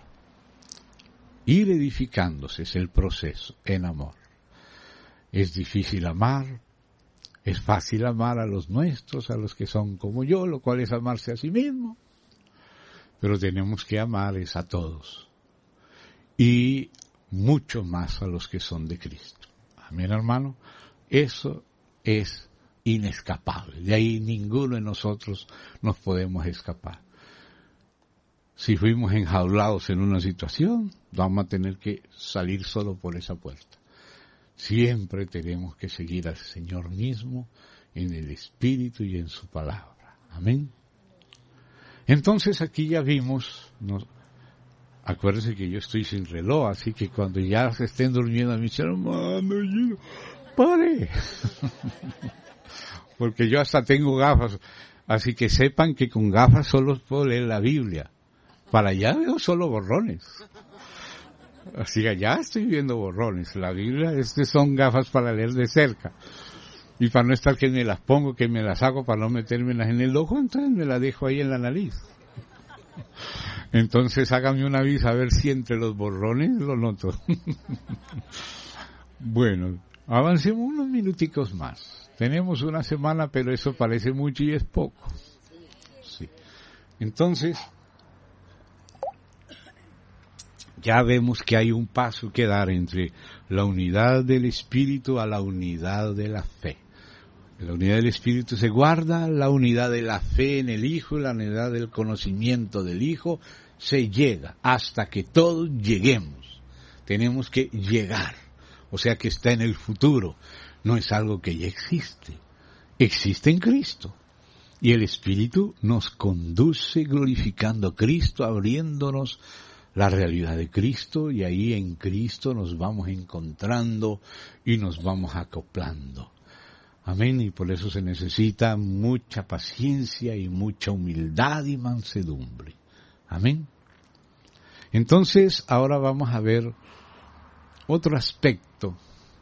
Ir edificándose es el proceso, en amor. Es difícil amar, es fácil amar a los nuestros, a los que son como yo, lo cual es amarse a sí mismo. Pero tenemos que amar es a todos. Y mucho más a los que son de Cristo. Amén, hermano. Eso es inescapable. De ahí ninguno de nosotros nos podemos escapar. Si fuimos enjaulados en una situación, vamos a tener que salir solo por esa puerta. Siempre tenemos que seguir al Señor mismo en el Espíritu y en su palabra. Amén. Entonces aquí ya vimos, acuérdense que yo estoy sin reloj, así que cuando ya se estén durmiendo, me dicen, hermano, pare. Porque yo hasta tengo gafas, así que sepan que con gafas solo puedo leer la Biblia. Para allá veo solo borrones. Así que allá estoy viendo borrones. La Biblia son gafas para leer de cerca. Y para no estar que me las pongo, que me las hago para no metérmelas en el ojo, entonces me las dejo ahí en la nariz. Entonces hágame un aviso a ver si entre los borrones lo noto. Bueno, avancemos unos minuticos más. Tenemos una semana, pero eso parece mucho y es poco. Sí. Entonces, ya vemos que hay un paso que dar entre la unidad del Espíritu a la unidad de la fe. En la unidad del Espíritu se guarda, la unidad de la fe en el Hijo, la unidad del conocimiento del Hijo, se llega hasta que todos lleguemos. Tenemos que llegar, o sea que está en el futuro, no es algo que ya existe, existe en Cristo. Y el Espíritu nos conduce glorificando a Cristo, abriéndonos la realidad de Cristo, y ahí en Cristo nos vamos encontrando y nos vamos acoplando. Amén, y por eso se necesita mucha paciencia y mucha humildad y mansedumbre. Amén. Entonces, ahora vamos a ver otro aspecto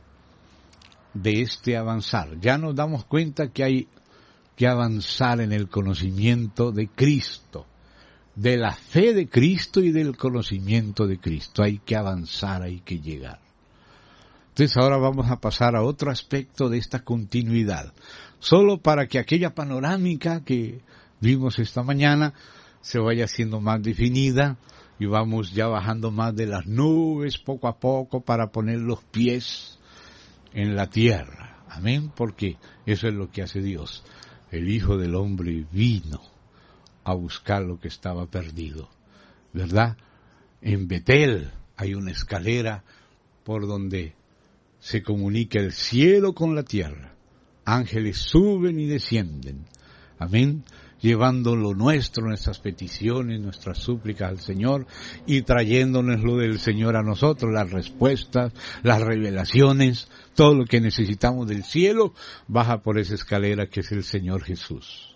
de este avanzar. Ya nos damos cuenta que hay que avanzar en el conocimiento de Cristo, de la fe de Cristo y del conocimiento de Cristo. Hay que avanzar, hay que llegar. Entonces ahora vamos a pasar a otro aspecto de esta continuidad, solo para que aquella panorámica que vimos esta mañana se vaya haciendo más definida y vamos ya bajando más de las nubes poco a poco para poner los pies en la tierra. Amén, porque eso es lo que hace Dios. El Hijo del Hombre vino a buscar lo que estaba perdido, ¿verdad? En Betel hay una escalera por donde se comunica el cielo con la tierra. Ángeles suben y descienden, amén, llevando lo nuestro, nuestras peticiones, nuestras súplicas al Señor y trayéndonos lo del Señor a nosotros, las respuestas, las revelaciones, todo lo que necesitamos del cielo baja por esa escalera que es el Señor Jesús.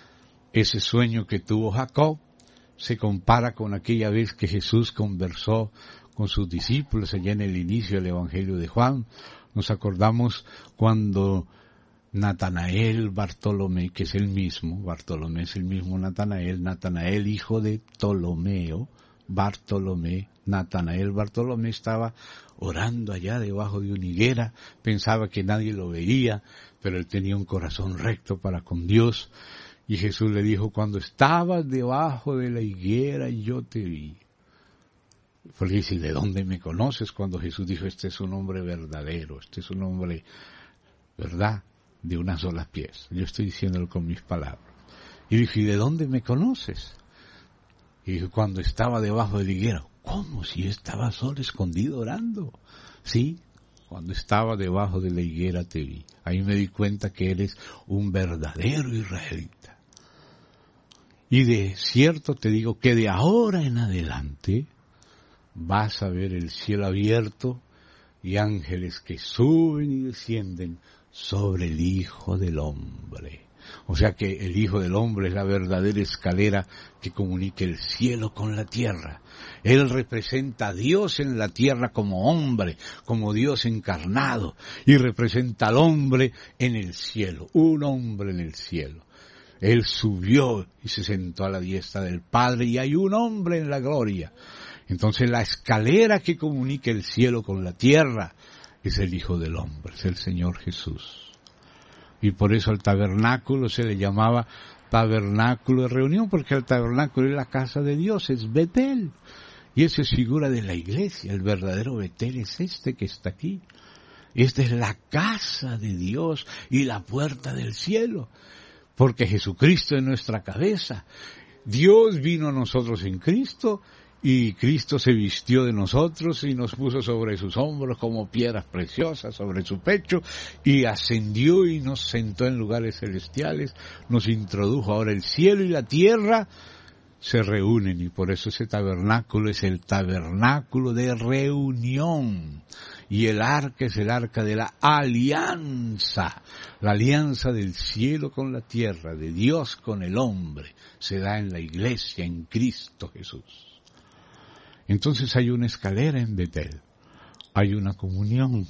Ese sueño que tuvo Jacob se compara con aquella vez que Jesús conversó con sus discípulos allá en el inicio del Evangelio de Juan. Nos acordamos cuando Natanael, Bartolomé, que es el mismo, Bartolomé es el mismo Natanael hijo de Ptolomeo, Bartolomé, Bartolomé estaba orando allá debajo de una higuera, pensaba que nadie lo veía, pero él tenía un corazón recto para con Dios, y Jesús le dijo, cuando estabas debajo de la higuera yo te vi. Porque dice, ¿de dónde me conoces? Cuando Jesús dijo, este es un hombre verdadero, este es un hombre, ¿verdad?, de una sola pieza. Yo estoy diciéndolo con mis palabras. Y dijo, ¿y de dónde me conoces? Y dijo, cuando estaba debajo de la higuera. ¿Cómo? Si yo estaba solo, escondido, orando. Sí, cuando estaba debajo de la higuera te vi. Ahí me di cuenta que eres un verdadero israelita. Y de cierto te digo que de ahora en adelante vas a ver el cielo abierto y ángeles que suben y descienden sobre el Hijo del Hombre. O sea que el Hijo del Hombre es la verdadera escalera que comunica el cielo con la tierra. Él representa a Dios en la tierra como hombre, como Dios encarnado, y representa al hombre en el cielo, un hombre en el cielo. Él subió y se sentó a la diestra del Padre y hay un hombre en la gloria. Entonces la escalera que comunica el cielo con la tierra es el Hijo del Hombre, es el Señor Jesús. Y por eso al tabernáculo se le llamaba tabernáculo de reunión, porque el tabernáculo es la casa de Dios, es Betel. Y eso es figura de la iglesia, el verdadero Betel es este que está aquí. Esta es la casa de Dios y la puerta del cielo, porque Jesucristo es nuestra cabeza. Dios vino a nosotros en Cristo, y Cristo se vistió de nosotros y nos puso sobre sus hombros como piedras preciosas, sobre su pecho, y ascendió y nos sentó en lugares celestiales, nos introdujo. Ahora el cielo y la tierra se reúnen, y por eso ese tabernáculo es el tabernáculo de reunión. Y el arca es el arca de la alianza del cielo con la tierra, de Dios con el hombre, se da en la iglesia, en Cristo Jesús. Entonces hay una escalera en Betel, hay una comunión,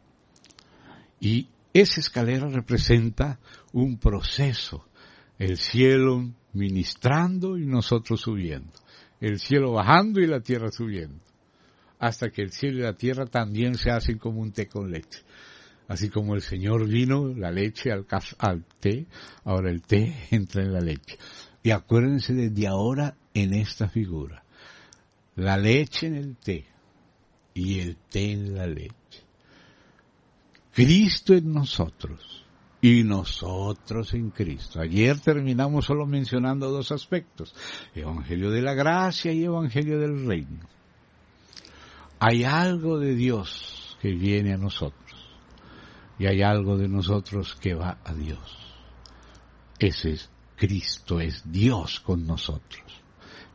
y esa escalera representa un proceso, el cielo ministrando y nosotros subiendo, el cielo bajando y la tierra subiendo, hasta que el cielo y la tierra también se hacen como un té con leche. Así como el Señor vino, la leche al té, ahora el té entra en la leche. Y acuérdense desde ahora en esta figura. La leche en el té y el té en la leche. Cristo en nosotros y nosotros en Cristo. Ayer terminamos solo mencionando dos aspectos, Evangelio de la gracia y Evangelio del reino. Hay algo de Dios que viene a nosotros y hay algo de nosotros que va a Dios. Ese es Cristo, es Dios con nosotros.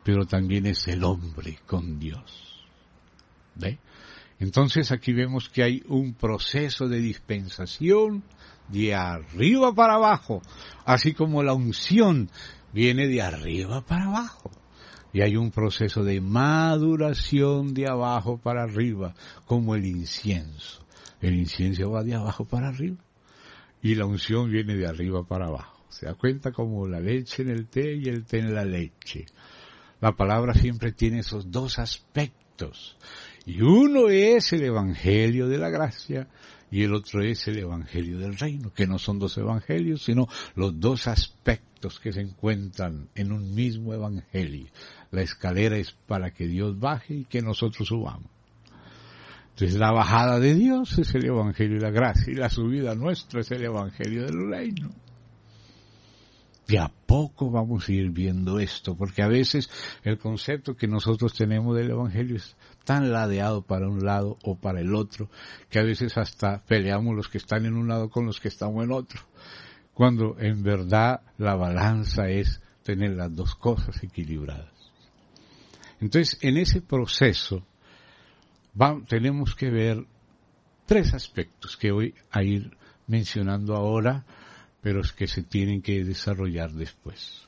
pero también es el hombre con Dios. ¿Ve? Entonces aquí vemos que hay un proceso de dispensación de arriba para abajo, así como la unción viene de arriba para abajo. Y hay un proceso de maduración de abajo para arriba, como el incienso. El incienso va de abajo para arriba y la unción viene de arriba para abajo. Se da cuenta como la leche en el té y el té en la leche. La palabra siempre tiene esos dos aspectos. Y uno es el evangelio de la gracia y el otro es el evangelio del reino, que no son dos evangelios, sino los dos aspectos que se encuentran en un mismo evangelio. La escalera es para que Dios baje y que nosotros subamos. Entonces la bajada de Dios es el evangelio de la gracia y la subida nuestra es el evangelio del reino. De a poco vamos a ir viendo esto, porque a veces el concepto que nosotros tenemos del evangelio es tan ladeado para un lado o para el otro, que a veces hasta peleamos los que están en un lado con los que estamos en otro, cuando en verdad la balanza es tener las dos cosas equilibradas. Entonces, en ese proceso tenemos que ver tres aspectos que voy a ir mencionando ahora, pero es que se tienen que desarrollar después.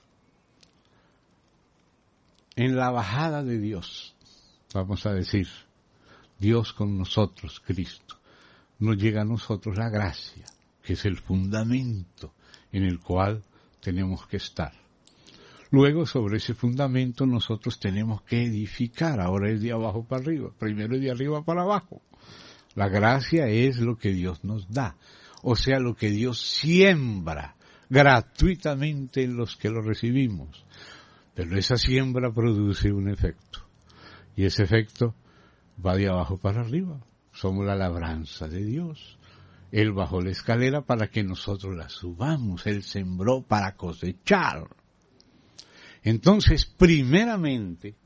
En la bajada de Dios, vamos a decir, Dios con nosotros, Cristo, nos llega a nosotros la gracia, que es el fundamento en el cual tenemos que estar. Luego, sobre ese fundamento, nosotros tenemos que edificar. Ahora es de abajo para arriba, primero es de arriba para abajo. La gracia es lo que Dios nos da. O sea, lo que Dios siembra gratuitamente en los que lo recibimos. Pero esa siembra produce un efecto. Y ese efecto va de abajo para arriba. Somos la labranza de Dios. Él bajó la escalera para que nosotros la subamos. Él sembró para cosechar. Entonces, primeramente,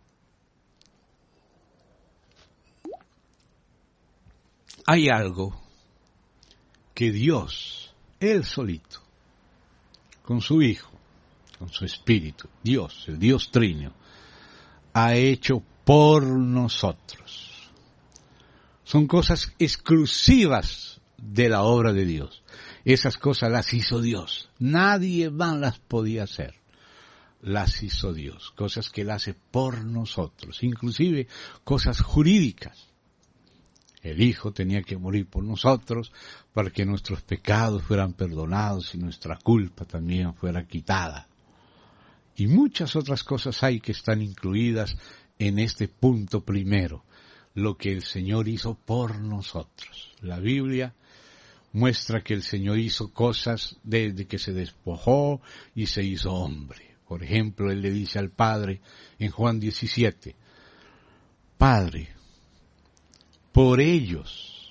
hay algo que Dios, Él solito, con su Hijo, con su Espíritu, Dios, el Dios Trino, ha hecho por nosotros. Son cosas exclusivas de la obra de Dios. Esas cosas las hizo Dios. Nadie más las podía hacer. Las hizo Dios. Cosas que Él hace por nosotros. Inclusive cosas jurídicas. El Hijo tenía que morir por nosotros para que nuestros pecados fueran perdonados y nuestra culpa también fuera quitada. Y muchas otras cosas hay que están incluidas en este punto primero, lo que el Señor hizo por nosotros. La Biblia muestra que el Señor hizo cosas desde que se despojó y se hizo hombre. Por ejemplo, Él le dice al Padre en Juan 17, Padre, por ellos,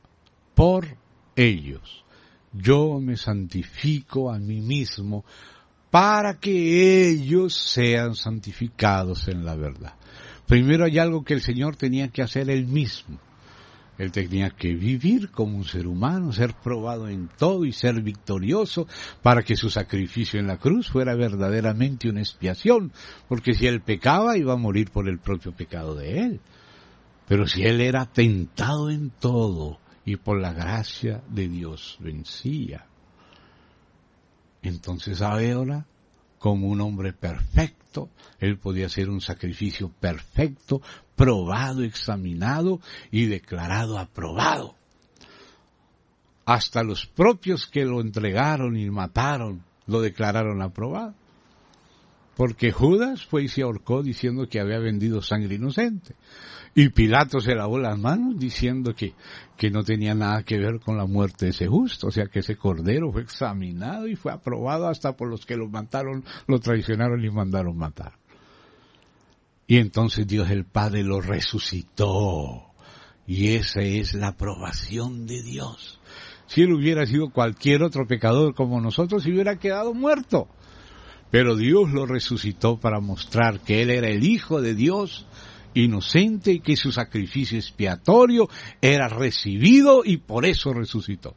yo me santifico a mí mismo para que ellos sean santificados en la verdad. Primero hay algo que el Señor tenía que hacer Él mismo. Él tenía que vivir como un ser humano, ser probado en todo y ser victorioso para que su sacrificio en la cruz fuera verdaderamente una expiación, porque si Él pecaba iba a morir por el propio pecado de Él. Pero si Él era tentado en todo y por la gracia de Dios vencía, entonces ahora, como un hombre perfecto, Él podía hacer un sacrificio perfecto, probado, examinado y declarado aprobado. Hasta los propios que lo entregaron y mataron lo declararon aprobado. Porque Judas fue y se ahorcó diciendo que había vendido sangre inocente. Y Pilato se lavó las manos diciendo que no tenía nada que ver con la muerte de ese justo. O sea que ese cordero fue examinado y fue aprobado hasta por los que lo mataron, lo traicionaron y mandaron matar. Y entonces Dios el Padre lo resucitó. Y esa es la aprobación de Dios. Si Él hubiera sido cualquier otro pecador como nosotros, se hubiera quedado muerto. Pero Dios lo resucitó para mostrar que Él era el Hijo de Dios, inocente, y que su sacrificio expiatorio era recibido y por eso resucitó.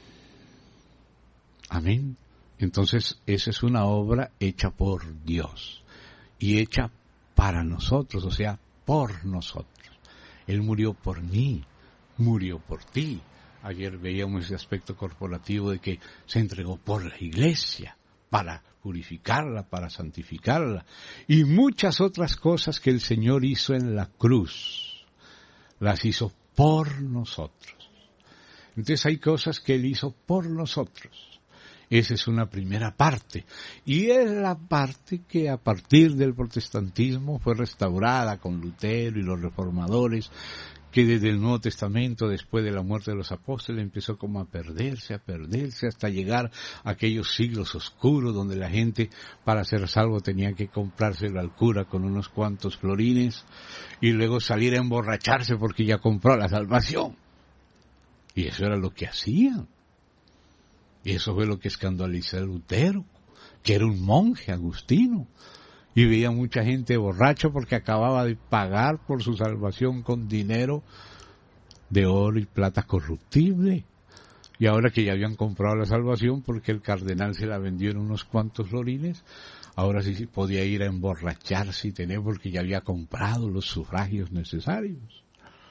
Amén. Entonces, esa es una obra hecha por Dios y hecha para nosotros, o sea, por nosotros. Él murió por mí, murió por ti. Ayer veíamos ese aspecto corporativo de que se entregó por la iglesia para purificarla, para santificarla, y muchas otras cosas que el Señor hizo en la cruz, las hizo por nosotros. Entonces hay cosas que Él hizo por nosotros. Esa es una primera parte. Y es la parte que a partir del protestantismo fue restaurada con Lutero y los reformadores, que desde el Nuevo Testamento, después de la muerte de los apóstoles, empezó como a perderse, hasta llegar a aquellos siglos oscuros donde la gente, para ser salvo, tenía que comprárselo al cura con unos cuantos florines y luego salir a emborracharse porque ya compró la salvación. Y eso era lo que hacían. Y eso fue lo que escandalizó a Lutero, que era un monje agustino. Y veía mucha gente borracho porque acababa de pagar por su salvación con dinero de oro y plata corruptible. Y ahora que ya habían comprado la salvación porque el cardenal se la vendió en unos cuantos florines, ahora sí podía ir a emborracharse y tener porque ya había comprado los sufragios necesarios.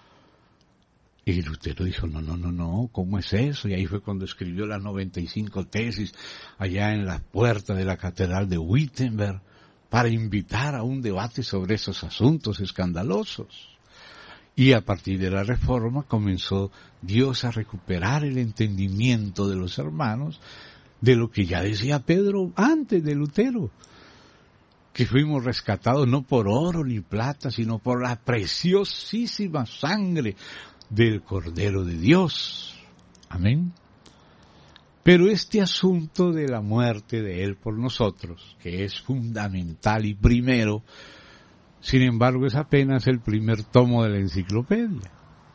Y Lutero dijo, no, ¿cómo es eso? Y ahí fue cuando escribió las 95 tesis allá en la puerta de la catedral de Wittenberg para invitar a un debate sobre esos asuntos escandalosos. Y a partir de la Reforma comenzó Dios a recuperar el entendimiento de los hermanos de lo que ya decía Pedro antes de Lutero, que fuimos rescatados no por oro ni plata, sino por la preciosísima sangre del Cordero de Dios. Amén. Pero este asunto de la muerte de Él por nosotros, que es fundamental y primero, sin embargo es apenas el primer tomo de la enciclopedia.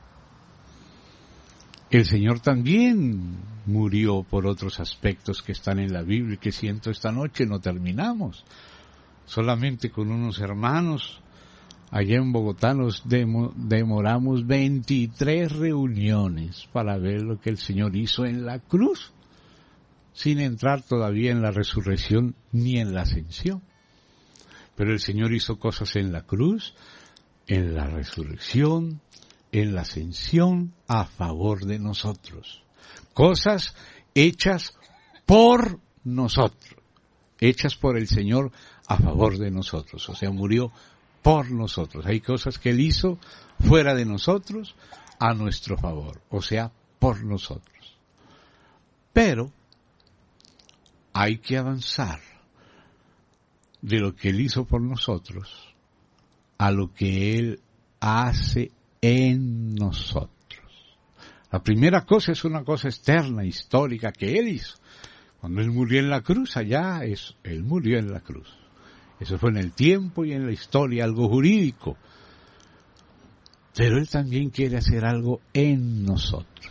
El Señor también murió por otros aspectos que están en la Biblia y que siento esta noche no terminamos. Solamente con unos hermanos allá en Bogotá nos demoramos 23 reuniones para ver lo que el Señor hizo en la cruz, sin entrar todavía en la resurrección ni en la ascensión. Pero el Señor hizo cosas en la cruz, en la resurrección, en la ascensión, a favor de nosotros. Cosas hechas por nosotros, hechas por el Señor a favor de nosotros. O sea, murió por nosotros. Hay cosas que Él hizo fuera de nosotros, a nuestro favor, o sea, por nosotros. Pero hay que avanzar de lo que Él hizo por nosotros a lo que Él hace en nosotros. La primera cosa es una cosa externa, histórica, que Él hizo. Cuando Él murió en la cruz, Él murió en la cruz. Eso fue en el tiempo y en la historia, algo jurídico. Pero Él también quiere hacer algo en nosotros.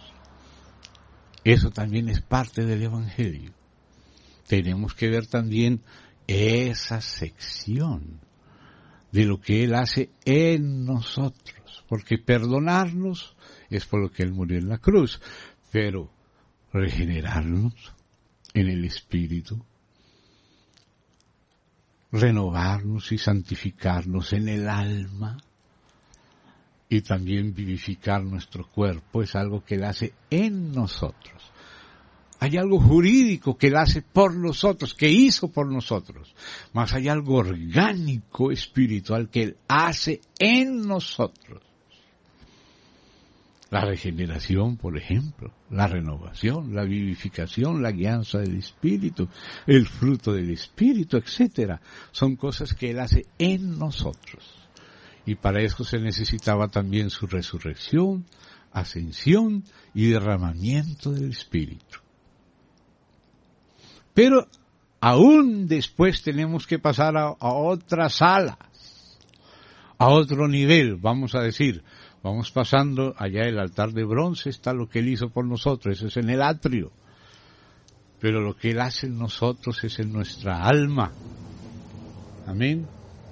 Eso también es parte del Evangelio. Tenemos que ver también esa sección de lo que Él hace en nosotros. Porque perdonarnos es por lo que Él murió en la cruz. Pero regenerarnos en el Espíritu, renovarnos y santificarnos en el alma y también vivificar nuestro cuerpo es algo que Él hace en nosotros. Hay algo jurídico que Él hace por nosotros, que hizo por nosotros, mas hay algo orgánico, espiritual, que Él hace en nosotros. La regeneración, por ejemplo, la renovación, la vivificación, la guianza del Espíritu, el fruto del Espíritu, etcétera, son cosas que Él hace en nosotros. Y para eso se necesitaba también su resurrección, ascensión y derramamiento del Espíritu. Pero aún después tenemos que pasar a otras salas, a otro nivel, vamos a decir. Vamos pasando allá el altar de bronce, está lo que Él hizo por nosotros, eso es en el atrio. Pero lo que Él hace en nosotros es en nuestra alma. Amén.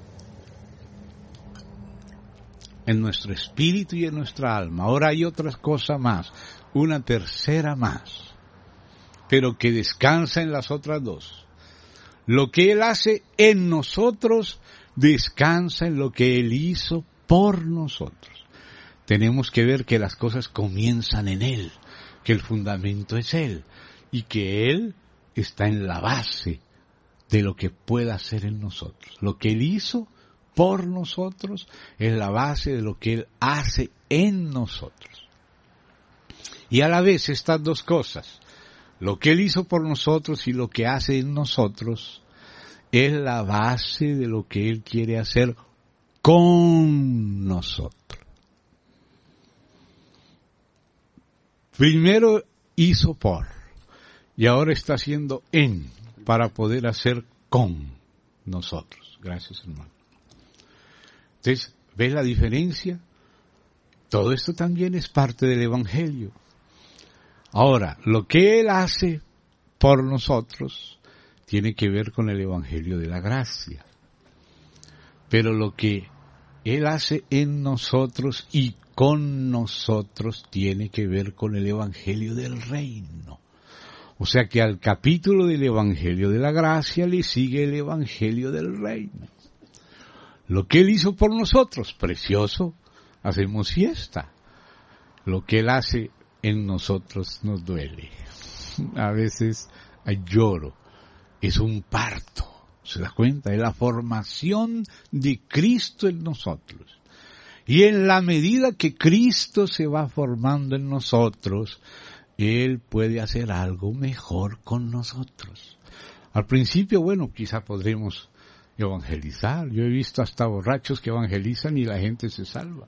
En nuestro espíritu y en nuestra alma. Ahora hay otra cosa más, una tercera más, pero que descansa en las otras dos. Lo que Él hace en nosotros descansa en lo que Él hizo por nosotros. Tenemos que ver que las cosas comienzan en Él, que el fundamento es Él y que Él está en la base de lo que pueda hacer en nosotros. Lo que Él hizo por nosotros es la base de lo que Él hace en nosotros. Y a la vez estas dos cosas, lo que Él hizo por nosotros y lo que hace en nosotros, es la base de lo que Él quiere hacer con nosotros. Primero hizo por, y ahora está haciendo en, para poder hacer con nosotros. Gracias, hermano. Entonces, ¿ves la diferencia? Todo esto también es parte del Evangelio. Ahora, lo que Él hace por nosotros tiene que ver con el Evangelio de la gracia. Pero lo que Él hace en nosotros y con nosotros tiene que ver con el Evangelio del reino. O sea que al capítulo del Evangelio de la gracia le sigue el Evangelio del reino. Lo que Él hizo por nosotros, precioso, hacemos fiesta. Lo que Él hace en nosotros nos duele. A veces hay lloro. Es un parto. ¿Se da cuenta? Es la formación de Cristo en nosotros. Y en la medida que Cristo se va formando en nosotros, Él puede hacer algo mejor con nosotros. Al principio, bueno, quizá podremos evangelizar. Yo he visto hasta borrachos que evangelizan y la gente se salva.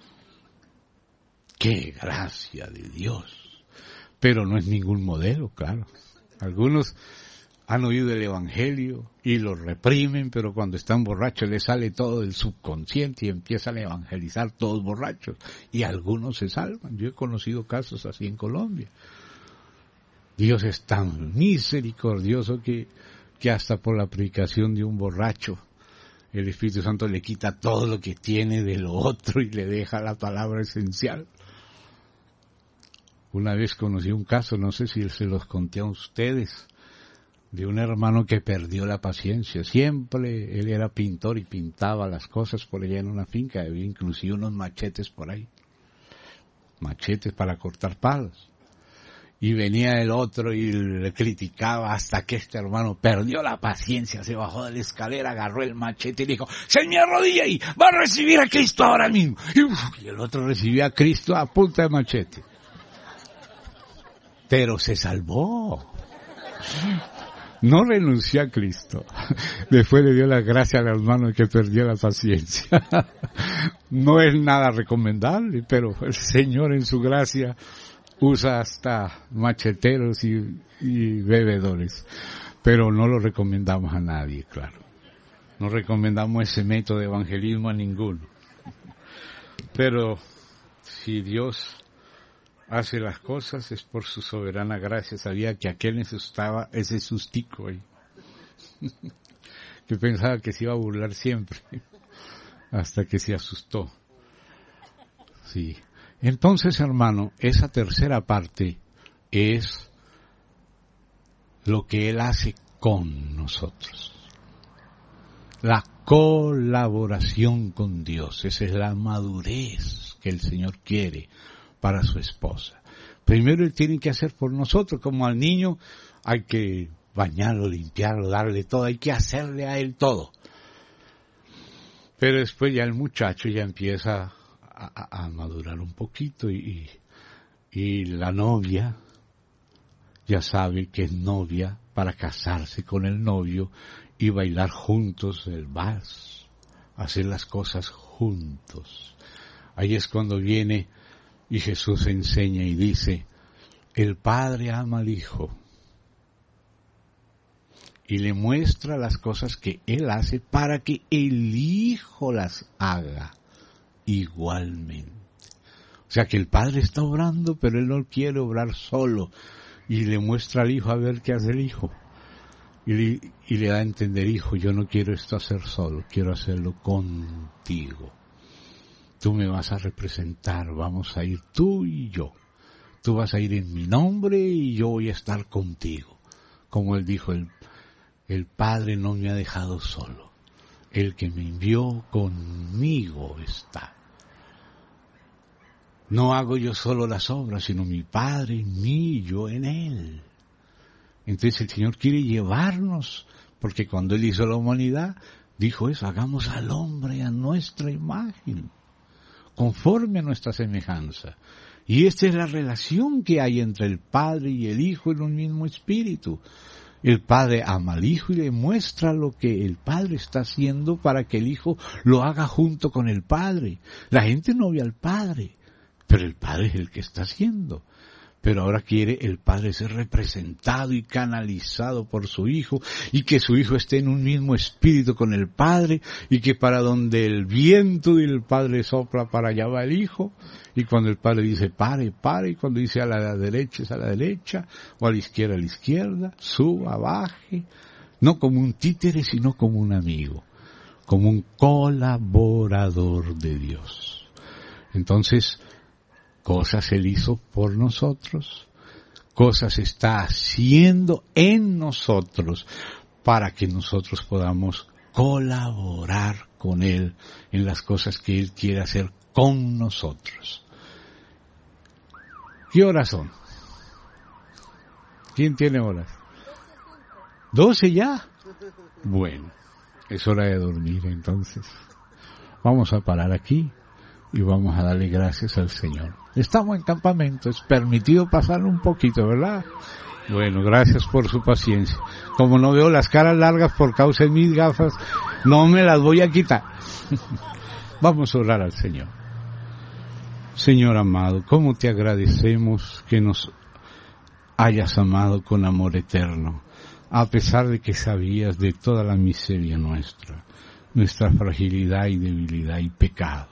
¡Qué gracia de Dios! Pero no es ningún modelo, claro. Algunos han oído el Evangelio y lo reprimen, pero cuando están borrachos les sale todo del subconsciente y empiezan a evangelizar todos borrachos. Y algunos se salvan. Yo he conocido casos así en Colombia. Dios es tan misericordioso que hasta por la predicación de un borracho, el Espíritu Santo le quita todo lo que tiene de lo otro y le deja la palabra esencial. Una vez conocí un caso, no sé si se los conté a ustedes, de un hermano que perdió la paciencia. Siempre él era pintor y pintaba las cosas por allá en una finca, había inclusive unos machetes por ahí, machetes para cortar palos. Y venía el otro y le criticaba hasta que este hermano perdió la paciencia, se bajó de la escalera, agarró el machete y dijo: ¡se me arrodilla y va a recibir a Cristo ahora mismo! Y el otro recibió a Cristo a punta de machete. Pero se salvó. No renunció a Cristo. Después le dio la gracia al hermano que perdió la paciencia. No es nada recomendable, pero el Señor en su gracia usa hasta macheteros y bebedores. Pero no lo recomendamos a nadie, claro. No recomendamos ese método de evangelismo a ninguno. Pero si Dios hace las cosas es por su soberana gracia. Sabía que aquel necesitaba ese sustico ahí. Que pensaba que se iba a burlar siempre. Hasta que se asustó. Sí. Entonces, hermano, esa tercera parte es lo que Él hace con nosotros. La colaboración con Dios. Esa es la madurez que el Señor quiere para su esposa. Primero Él tiene que hacer por nosotros, como al niño hay que bañarlo, limpiarlo, darle todo, hay que hacerle a él todo. Pero después ya el muchacho ya empieza a madurar un poquito y la novia ya sabe que es novia para casarse con el novio y bailar juntos el vals, hacer las cosas juntos. Ahí es cuando viene y Jesús enseña y dice: el Padre ama al Hijo y le muestra las cosas que Él hace para que el Hijo las haga igualmente. O sea que el Padre está obrando, pero Él no quiere obrar solo, y le muestra al Hijo a ver qué hace el Hijo. Y le da a entender: Hijo, yo no quiero esto hacer solo, quiero hacerlo contigo. Tú me vas a representar, vamos a ir tú y yo. Tú vas a ir en mi nombre y yo voy a estar contigo. Como Él dijo, el Padre no me ha dejado solo. El que me envió conmigo está. No hago yo solo las obras, sino mi Padre en mí y yo en Él. Entonces el Señor quiere llevarnos, porque cuando Él hizo la humanidad, dijo eso, hagamos al hombre a nuestra imagen, conforme a nuestra semejanza. Y esta es la relación que hay entre el Padre y el Hijo en un mismo espíritu. El Padre ama al Hijo y le muestra lo que el Padre está haciendo para que el Hijo lo haga junto con el Padre. La gente no ve al Padre, pero el Padre es el que está haciendo. Pero ahora quiere el Padre ser representado y canalizado por su Hijo, y que su Hijo esté en un mismo espíritu con el Padre, y que para donde el viento del Padre sopla, para allá va el Hijo, y cuando el Padre dice pare, pare, y cuando dice a la derecha es a la derecha, o a la izquierda, suba, baje, no como un títere, sino como un amigo, como un colaborador de Dios. Entonces, cosas Él hizo por nosotros, cosas está haciendo en nosotros para que nosotros podamos colaborar con Él en las cosas que Él quiere hacer con nosotros. ¿Qué horas son? ¿Quién tiene horas? 12 ya. Bueno, es hora de dormir entonces. Vamos a parar aquí y vamos a darle gracias al Señor. Estamos en campamento, es permitido pasar un poquito, ¿verdad? Bueno, gracias por su paciencia. Como no veo las caras largas por causa de mis gafas, no me las voy a quitar. Vamos a orar al Señor. Señor amado, ¿cómo te agradecemos que nos hayas amado con amor eterno, a pesar de que sabías de toda la miseria nuestra, nuestra fragilidad y debilidad y pecado?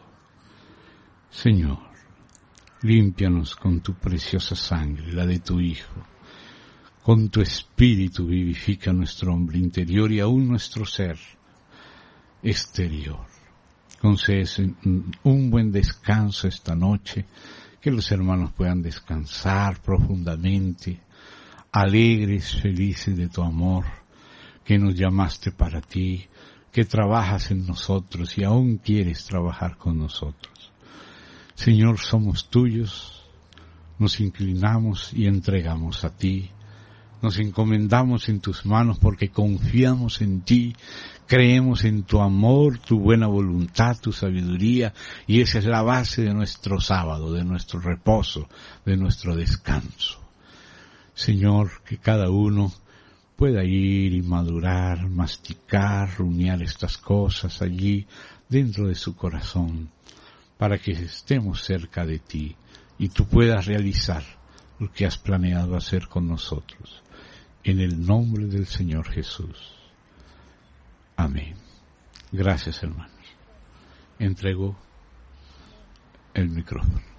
Señor, límpianos con tu preciosa sangre, la de tu Hijo. Con tu Espíritu vivifica nuestro hombre interior y aún nuestro ser exterior. Concedes un buen descanso esta noche, que los hermanos puedan descansar profundamente, alegres, felices de tu amor, que nos llamaste para ti, que trabajas en nosotros y aún quieres trabajar con nosotros. Señor, somos tuyos, nos inclinamos y entregamos a ti, nos encomendamos en tus manos porque confiamos en ti, creemos en tu amor, tu buena voluntad, tu sabiduría, y esa es la base de nuestro sábado, de nuestro reposo, de nuestro descanso. Señor, que cada uno pueda ir y madurar, masticar, rumiar estas cosas allí dentro de su corazón, para que estemos cerca de ti y tú puedas realizar lo que has planeado hacer con nosotros. En el nombre del Señor Jesús. Amén. Gracias, hermanos. Entrego el micrófono.